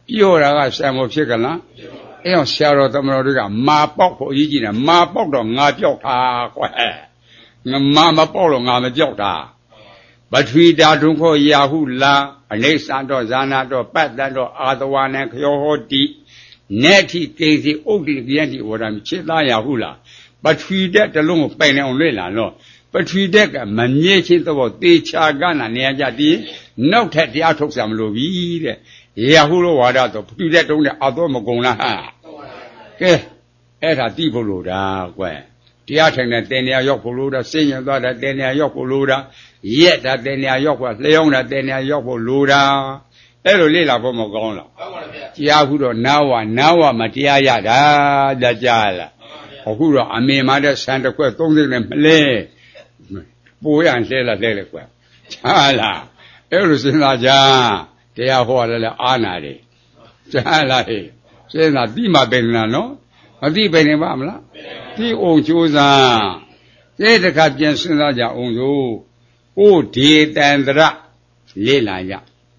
ပြောတာကဆံမဖြစ်ကလားအဲအောင်ဆရာတော်သမတော်တွေကမာပေါက်ဖို့အရေးကြီးတယ်မာပေါက်တော့ငါပြောက်တာကွယ်ငါမာမပေါက်လို့ငါမပြောက်တာပထဝီဓာတုခောယာဟုလာအနေဆံတော့ဇာနာတော့ပတ်တတ်တော့အာသဝနဲ့ခယောဟောတိနေတိကိစီဥဒ္ဓိယတိဝရမချစ်သားယာဟုလာပထဝီဓာတ်တလုံးကိုပိုင်နေအောင်လွှဲလာတော့ပထဝီဓာတ်ကမမြဲချင်းတော့တေချာကနာနေရကြတည်နောက်ထပ်တရားထုတ်ဆံမလို့ပြီတဲ့ယာဟုလိုဝါဒတော့ပထဝီဓာတ်တုံးတဲ့အတော့မကုန်လားဟာကဲအဲ့ဒါသိဖို့လို့တာကွယ်တရားထိုင်တဲ့တင်နေရာရောက်ဖို့လို့တာစိတ်ညံသွားတဲ့တင်နေရာရောက်ဖို့လို့တာရက်တာတင်နေရာရောက်ဖို့လျှောင်းတာတင်နေရာရောက်ဖို့လို့တာအဲ့လိုလေ့လာဖို့မကောင်းလားဟုတ်ပါဗျာကြားခုတော့နာဝနာဝမတရားရတာကြကြားလားအခုတော့အမေမတဲ့ဆန်တစ်ခွက်သုံးစိတ်နဲ့မလဲပိုးရန်လဲလာလဲလေကွယ်ကြားလားအဲ့လိုစဉ်းစားကြတရားဟောတယ်လေအာနာတယ်ကြားလားဟဲ့စဉ်းစားတိမပင်လားနော်မသိပင်နေပါမလားသိအောင်ကြိုးစားဒီတခါပြန်စဉ်းစားကြအောင်စို့ကိုဒေတန္တရလေ့လာရ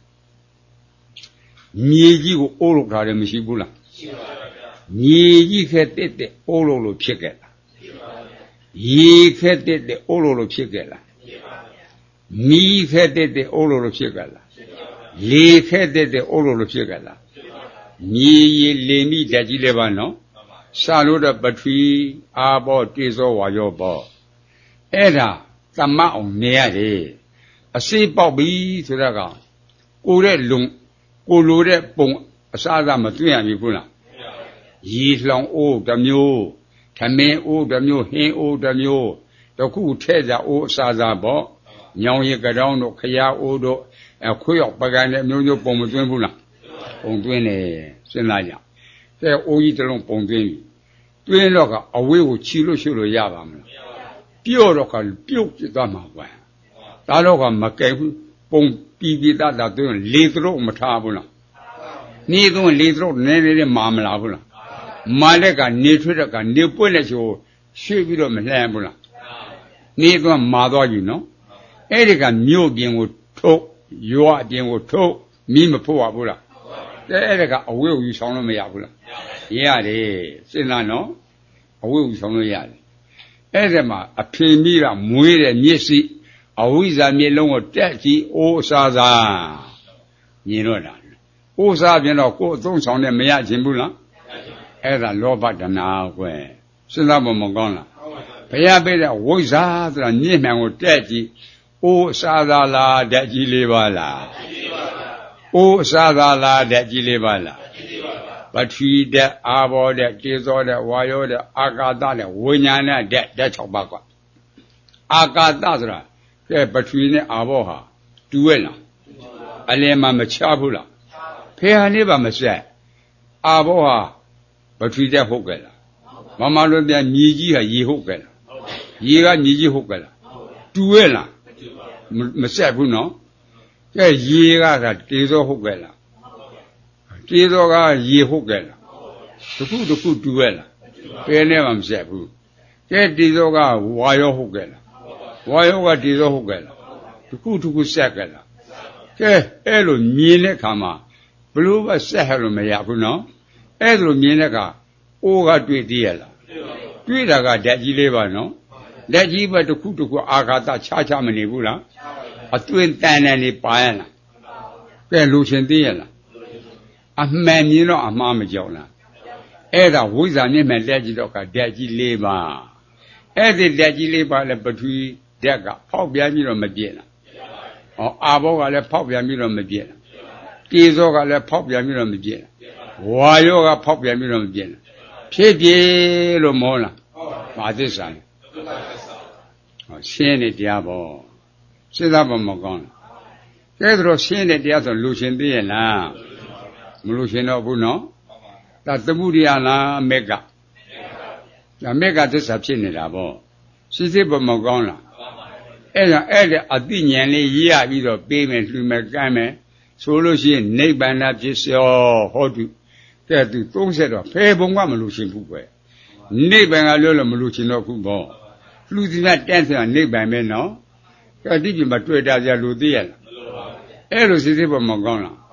မြေကြီးကိုအိုးလို့ထားတယ်မရှိဘူးလားရှိပါပါဗျာမြေကြီးခဲတက်တက်အိုးလို့လို့ဖြစ်ခဲ့လားရှိပါပါရေခဲတက်တက်အိုးလို့လို့ဖြစ်ခဲ့လားရှိပါပါမီးခဲတက်တက်အိုးလို့လို့ဖြစ်ခဲ့လားရှိပါပါလေခဲတက်တက်အိုးလို့လို့ဖြစ်ခဲ့လားရှိပါပါမြေရေလေမိဓာတ်ကြီးလည်းပါနော်ရှာလို့တဲ့ပထဝီအာဘောတေဇောဝါယောဘောအဲ့ဒါသမတ်အောင်နေရတယ်အစိပေါက်ပြီဆိုတော့ကကိုတဲ့လုံကိုလိုတဲ့ပုံအစားအစာမတွေ့ရပြီဘူးလားရီလှောင်အိုးတစ်မျိုးထမင်းအိုးတစ်မျိုးဟင်းအိုးတစ်မျိုးတခုထဲ့ကြအိုးအစားအစာပေါ့ညောင်ရည်ကြောင်တို့ခရအိုးတို့အခွေးရောက်ပကံတဲ့မျိုးမျိုးပုံမသွင်းဘူးလားပုံသွင်းတယ်စဉ်းစားကြတဲ့အိုးကြီးတစ်လုံးပုံသွင်းပြီတွင်းတော့ကအဝေးကိုခြီလို့ရှုလို့ရပါမလားပြော့တော့ကပြုတ်ပြသွားမှာကွာဒါတော့ကမကဲဘူးပုံပြီးပြတာတာတွင်းလေသရုပ်မထားဘူးလားနေသွင်းလေသရုပ်နည်းနည်းလေးမာမလားဘူးလားမာလက်ကနေထွေးတော့ကနေပွက်လက်ချိုရွှေ့ပြီးတော့မလှမ်းဘူးလားနေသွင်းမာသွားပြီနော်အဲ့ဒီကမြို့ပြင်ကိုထုတ်ရွာအပြင်ကိုထုတ်မိမဖို့ရဘူးလားတဲ့အဲ့ဒီကအဝေးကိုယူဆောင်လို့မရဘူးလားရတယ်စဉ်းစားနော်အဝိဝဆောင်လို့ရတယ်အဲ့ဒါမှာအဖေမိကမွေးတဲ့မျက်စိအဝိဇ္ဇာမျက်လုံးကိုတက်ကြည့်အိုးစားစားမြင်တော့တာအိုးစားပြန်တော့ကိုယ်အသုံးဆောင်နဲ့မရခြင်းဘူးလားအဲ့ဒါလောဘတဏှာကွယ်စဉ်းစားဖို့မကောင်းလားဘုရားပြတဲ့ဝိဇ္ဇာဆိုတာမျက်မှန်ကိုတက်ကြည့်အိုးစားစားလားတက်ကြည့်လေးပါလားအိုးစားစားလားတက်ကြည့်လေးပါလားပထဝီဓာတ်အာဘောဓာတ်တေဇောဓာတ်ဝါယောဓာတ်အာကာသဓာတ်ဝိညာဏဓာတ်ဓာတ်၆ပါးကွာအာကာသဆိုတာကဲပထဝီနဲ့အာဘောဟာတူရဲ့လားအလယ်မှာမချဘူးလားဖေဟာနေပါမဆက်အာဘောဟာပထဝီဓာတ်ဟုတ်ကဲ့လားမမလွန်ပြန်မြေကြီးဟာရေဟုတ်ကဲ့လားရေကမြေကြီးဟုတ်ကဲ့လားတူရဲ့လားမဆက်ဘူးနော်ကဲရေကကတေဇောဟုတ်ကဲ့လားတေဇောကရေဟုတ်ကဲ့လားတခုတခုတူရဲ့လားဘယ်နဲ့မှမဆက်ဘူးကဲတေဇောကဝါရောဟုတ်ကဲ့လားဝါရောကတေဇောဟုတ်ကဲ့လားတခုတခုဆက်ကဲ့လားကဲအဲ့လိုမြင်တဲ့ခါမှာဘလို့ပဲဆက်ဟဲ့လို့မရဘူးနော်အဲ့လိုမြင်တဲ့ခါအိုးကတွေ့သေးရလားတွေ့တာကဓာတ်ကြီးလေးပါနော်ဓာတ်ကြီးပဲတခုတခုအာဃာတခြားခြားမနေဘူးလားအသွင်တန်တန်နေပါရလားကဲလူချင်းသေးရလားအမှန်မြင်တော့အမှားမကြောက်လားအဲ့ဒါဝိဇ္ဇာမျက်မှန်လက်ကြည့်တော့ကဓာတ်ကြီးလေးပါအဲ့ဒီဓာတ်ကြီးလေးပါလဲပထဝီဓာတ်ကဖောက်ပြန်ပြီးတော့မပြည့်လားဟောအာဘောကလည်းဖောက်ပြန်ပြီးတော့မပြည့်လားတေဇောကလည်းဖောက်ပြန်ပြီးတော့မပြည့်လားဝါယောကဖောက်ပြန်ပြီးတော့မပြည့်လားဖြစ်ပြလို့မောလားဘာသစ္စာလဲဟောရှင်းနေတရားပေါ့စဉ်းစားပါမကောင်းလားကဲတော့ရှင်းတဲ့တရားဆိုလူရှင်သိရဲ့လားမလို့ရှင်တော့ဘူးနော်ဒါသမုဒိယလားမေကဒါမေကသစ္စာဖြစ်နေတာပေါ့စစ်စစ်ပေါ်မကောင်းလားအဲ့ဒါအဲ့ဒါအသိဉာဏ်လေးရပြီးတော့ပေးမယ်လှူမယ်ကမ်းမယ်ဆိုလို့ရှိရင်နိဗ္ဗာန်ဖြစ်စေဟောတုကဲသူသုံးဆက်တော့ဖယ်ဘုံကမလို့ရှင်ဘူးပဲနိဗ္ဗာန်ကလို့လို့မလို့ရှင်တော့ဘူးပေါ့လှူသီးနာတန်းဆိုတာနိဗ္ဗာန်ပဲနော်ကဲဒီပြင်မှာတွေ့တာကြလူသိရလားအဲ့လိုစစ်စစ်ပေါ်မကောင်းလားက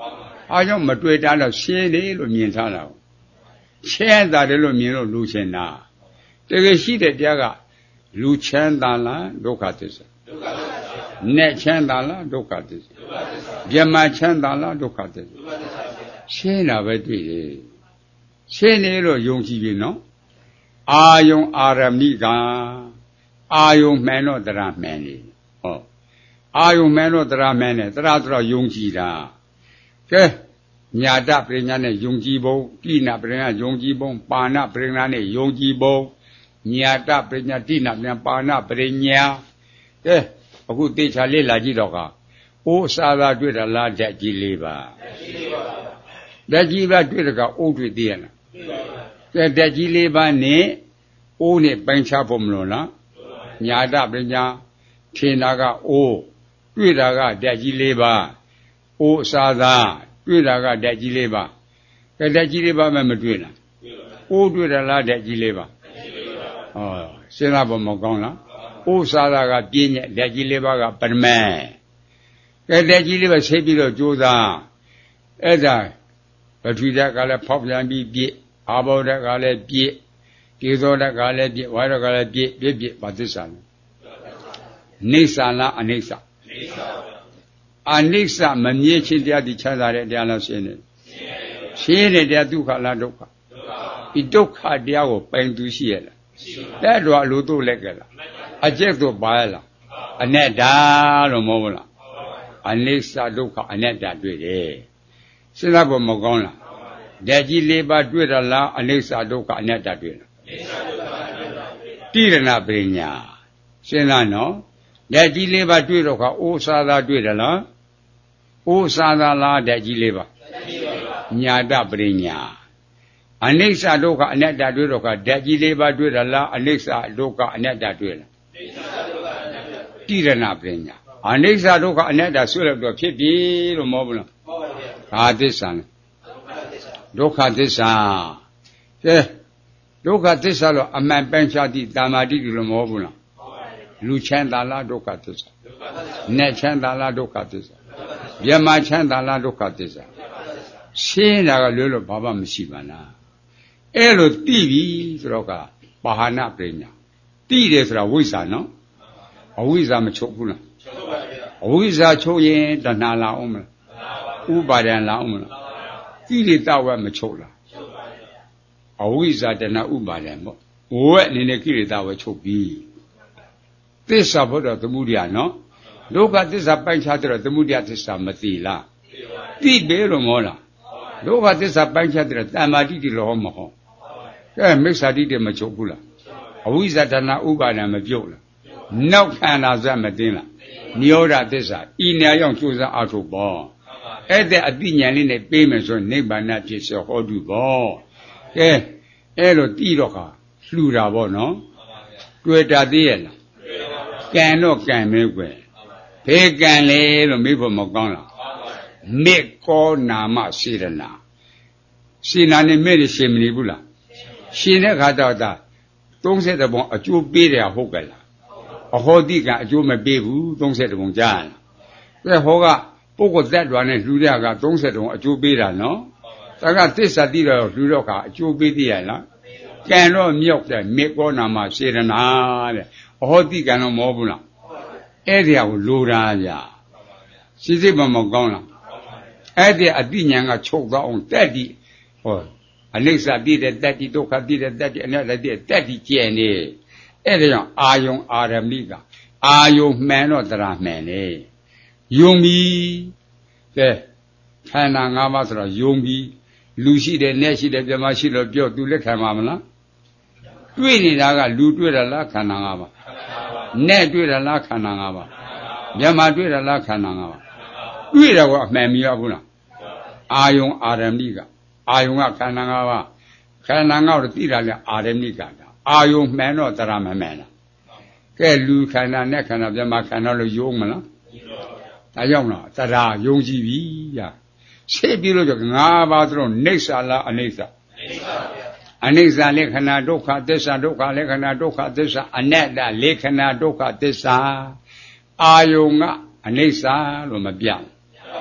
အားကြောင့်မတွေ့တာတော့ရှင်းတယ်လို့မြင်ထားတာချမ်းသာတယ်လို့မြင်လို့လူချင်းတာတကယ်ရှိတဲ့တရားကလူချမ်းသာလားဒုက္ခသစ္စာဒုက္ခသစ္စာနဲ့ချမ်းသာလားဒုက္ခသစ္စာဒုက္ခသစ္စာပြမချမ်းသာလားဒုက္ခသစ္စာဒုက္ခသစ္စာရှင်းတာပဲတွေ့တယ်ရှင်းနေလို့ယုံကြည်ပြီနော်အာယုံအာရမိကအာယုံမှန်တော့တရားမှန်နေဟောအာယုံမှန်တော့တရားမှန်နေတရားဆိုတော့ယုံကြည်တာကဲညာတပရိညာနဲ့ယုံကြည်ဖို့တိနာပရိညာယုံကြည်ဖို့ပါဏပရိညာနဲ့ယုံကြည်ဖို့ညာတပရိညာတိနာပရိညာပါဏပရိညာကဲအခုတေချာလေးလာကြည့်တော့ကအိုးစာသာတွေ့တာလားဓာတ်ကြီးလေးပါဓာတ်ကြီးပါတွေ့တော့ကအိုးတွေ့သေးရလားကဲဓာတ်ကြီးလေးပါနဲ့အိုးနဲ့ပိုင်းခြားဖို့မလို့လားညာတပရိညာထင်တာကအိုးတွေ့တာကဓာတ်ကြီးလေးပါအိုးစာသာတွေ့တာကဓာတ်ကြီးလေးပါကဲဓာတ်ကြီးလေးပါမှမတွေ့လားအိုးတွေ့တာလားဓာတ်ကြီးလေးပါဟောစဉ်းစားဖို့မကောင်းလားအိုးစားတာကပြင်းရဲ့ဓာတ်ကြီးလေးပါကပရမတ်ကဲဓာတ်ကြီးလေးပါဆေးပြီးတော့ကြိုးစားအဲ့ဒါပထဝီဓာတ်ကလည်းဖောက်ပြန်ပြီးပြည့်အာဘောဓာတ်ကလည်းပြည့်ကေဇောဓာတ်ကလည်းပြည့်ဝါရကလည်းပြည့်ပြည့်ပြည့်ဘာသစ္စာလဲနေဆာလားအနိစ္စနေဆာအနိစ္စမမြဲခြင်းတရားဒီချမ်းသာတဲ့တရားလားရှင်းနေရှင်းတဲ့တရားဒုက္ခလားဒုက္ခဒီဒုက္ခတရားကိုပိုင်သူရှိရလားတဲ့တော့အလိုတို့လက်ကလားအကျက်တို့ပါရလားအနတ္တလို့မဟုတ်ဘူးလားအနိစ္စဒုက္ခအနတ္တတွေ့တယ်စဉ်းစားဖို့မကောင်းလားဓာတ်ကြီးလေးပါတွေ့တာလားအနိစ္စဒုက္ခအနတ္တတွေ့လားတိရဏပရိညာစဉ်းစားနော်ဓာတ်ကြီးလေးပါတွေ့တော့ခါအိုးစာသာတွေ့တယ်လားအိုးစာသာလားဓာတ်ကြီးလေးပါညာတပရိညာအနိစ္စဒုက္ခအနတ္တတွေ့တော့ခါဓာတ်ကြီးလေးပါတွေ့တယ်လားအနိစ္စဒုက္ခအနတ္တတွေ့လားတိရဏပရိညာအနိစ္စဒုက္ခအနတ္တဆွဲလို့တော့ဖြစ်ပြီလို့မဟုတ်ဘူးလားဘာသစ္စာလဲဒုက္ခသစ္စာကဲဒုက္ခသစ္စာလို့အမှန်ပန်းချသည့်တာမာတိလို့မဟုတ်ဘူးလားလူချမ်းသာလားဒုက္ခသစ္စာနဲ့ချမ်းသာလားဒုက္ခသစ္စာမြမချမ်းသာလားဒုက္ခသစ္စာရှင်းတာကလွဲလို့ဘာမှမရှိပါလားအဲ့လိုသိပြီဆိုတော့ကပါဟနာပရိညာသိတယ်ဆိုတာဝိဇ္ဇာနော်အဝိဇ္ဇာမချုပ်ဘူးလားအဝိဇ္ဇာချုပ်ရင်တဏှာလာအောင်မလားဥပါဒံလာအောင်မလားကိလေသာဝမချုပ်လားအဝိဇ္ဇာတဏှာဥပါဒံပေါ့ဝက်အနေနဲ့ကိလေသာဝချုပ်ပြီသစ္စာဘုဒ္ဓသမုဒယနော်ဒုက္ခသစ္စာပိုင်းခြားတဲ့သမုဒယသစ္စာမသိလားသိတယ်လို့မဟုတ်လားဒုက္ခသစ္စာပိုင်းခြားတဲ့တမ္မာတိတိလို့ဟောမဟုတ်ကဲမိစ္ဆာတိတိမချုပ်ဘူးလားအဝိဇ္ဇာတဏှာဥပါဒံမပြုတ်လားနောက်ခန္ဓာစမသိလားနိရောဓသစ္စာဤနေရာရောက်ကျိုးစားအားထုတ်ပေါ့အဲ့တဲ့အသိဉာဏ်လေးနဲ့ပေးမယ်ဆိုနိဗ္ဗာန်ဖြစ်စေဟောတုပေါ့ကဲအဲ့လိုတိတော့ခါလှူတာပေါ့နော်တွေ့တာသေးရဲ့လားကံတော့ကံမဲကွယ်ဖေကံလေလို့မေးဖို့မကောင်းလားမေကောနာမစေရနာစေနာနဲ့မဲ့ရရှင်မနေဘူးလားရှင်တဲ့ခါတော့ဒါသုံးဆယ်တပုံအကျိုးပေးတယ်ဟုတ်ကဲ့လားအဟောတိကအကျိုးမပေးဘူးသုံးဆယ်တပုံကြားလားကဲဟောကပုဂ္ဂိုလ်သက်တော်နဲ့လှူတဲ့ကသုံးဆယ်တပုံအကျိုးပေးတာနော်ဒါကသစ္စာတိတော့လှူတော့ကအကျိုးပေးသေးရလားကံတော့မြောက်တယ်မေကောနာမစေရနာတဲ့အဟောတိကံတော့မဟုတ်ဘူးလားအဲ့ဒီဟာကိုလိုတာဗျာစိစိမမကောင်းလားအဲ့ဒီအတိညာကချုပ်သွားအောင်တက်တိဟောအနိစ္စတိတဲ့တက်တိဒုက္ခတိတဲ့တက်တိအနတ္တတိတဲ့တက်တိကျန်နေအဲ့ဒါကြောင့်အာယုံအာရမိကအာယုံမှန်တော့တရားမှန်နေယုံပြီကဲခန္ဓာ၅ပါးဆိုတော့ယုံပြီလူရှိတယ်နဲ့ရှိတယ်ပြမရှိလို့ပြောသူလက်ခံပါမလားတွေ့နေတာကလူတွေ့တာလားခန္ဓာ၅ပါးနဲ့တွေ့တာလားခန္ဓာ၅ပါးမြမတွေ့တာလားခန္ဓာ၅ပါးတွေ့တာကအမှန်မရဘူးလားအာယုံအာရမိကအာယုံကခန္ဓာ၅ပါးခန္ဓာ၅ပါးသိတာလည်းအာရမိကအာယုံမှန်တော့တရားမမှန်လားကဲလူခန္ဓာနဲ့ခန္ဓာမြမခန္ဓာလို့ယုံမလားဒါကြောင့်လားတရားယုံကြည်ပြီဗျာရှင်းပြီးလို့၅ပါးသလုံးနိစ္စလားအနိစ္စအနိစ္စလက္ခဏာဒုက္ခသစ္စာဒုက္ခလက္ခဏာဒုက္ခသစ္စာအနတ္တလက္ခဏာဒုက္ခသစ္စာအာယုံကအနိစ္စလို့မပြဘူး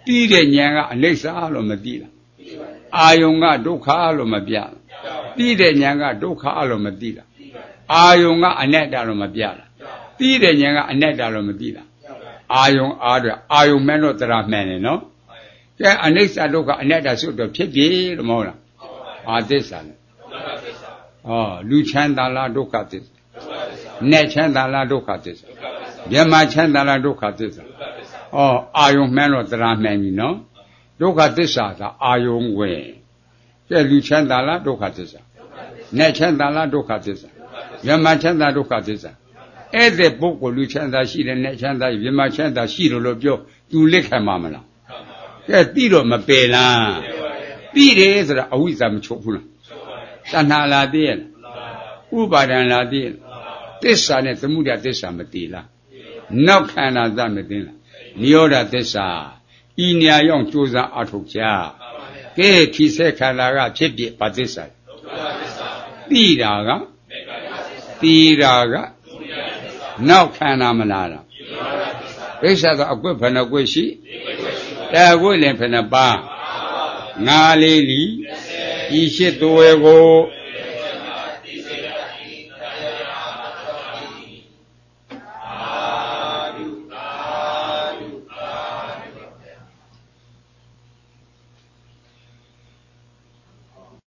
တိတဲ့ဉာဏ်ကအနိစ္စလို့မသိလားအာယုံကဒုက္ခလို့မပြလားတိတဲ့ဉာဏ်ကဒုက္ခလို့မသိလားအာယုံကအနတ္တလို့မပြလားတိတဲ့ဉာဏ်ကအနတ္တလို့မသိလားအာယုံအားတော့အာယုံမဲ့တော့တရားမှန်တယ်နော်ကဲအနိစ္စဒုက္ခအနတ္တဆိုတော့ဖြစ်ပြီလို့မဟုတ်လားအာသစ္စာလေဩလူချမ်းသာလားဒုက္ခသစ္စာနဲ့ချမ်းသာလားဒုက္ခသစ္စာမြတ်မချမ်းသာလားဒုက္ခသစ္စာဩအာယုံမှန်တော့တရားမှန်ပြီနော်ဒုက္ခသစ္စာကအာယုံဝင်ကဲလူချမ်းသာလားဒုက္ခသစ္စာနဲ့ချမ်းသာလားဒုက္ခသစ္စာမြတ်မချမ်းသာဒုက္ခသစ္စာအဲ့တဲ့ပုဂ္ဂိုလ်လူချမ်းသာရှိတယ်နဲ့ချမ်းသာမြတ်မချမ်းသာရှိတယ်လို့ပြောသူလက်ခံမှာမလားကဲတိတော့မပယ်လားတိတယ်ဆိုတာအဝိဇ္ဇာမချုပ်ဘူးလားတဏှာလာတည်းရဲ့ဥပါဒံလာတည်းရဲ့သစ္စာနဲ့သမုဒယသစ္စာမတည်လားနောက်ခန္ဓာသမသိလားနိရောဓသစ္စာဤနေရာရောက်ကြိုးစားအထုတ်ကြကဲခိစေခန္ဓာကဖြစ်ဖြစ်ဘာသစ္စာတိတာကတိတာကနောက်ခန္ဓာမလားလားဒိဋ္ဌာကအကွက်ဘယ်နှကွက်ရှိတဲကွက်လည်းဘယ်နှပါငါလေးလီဤရှိသွေကို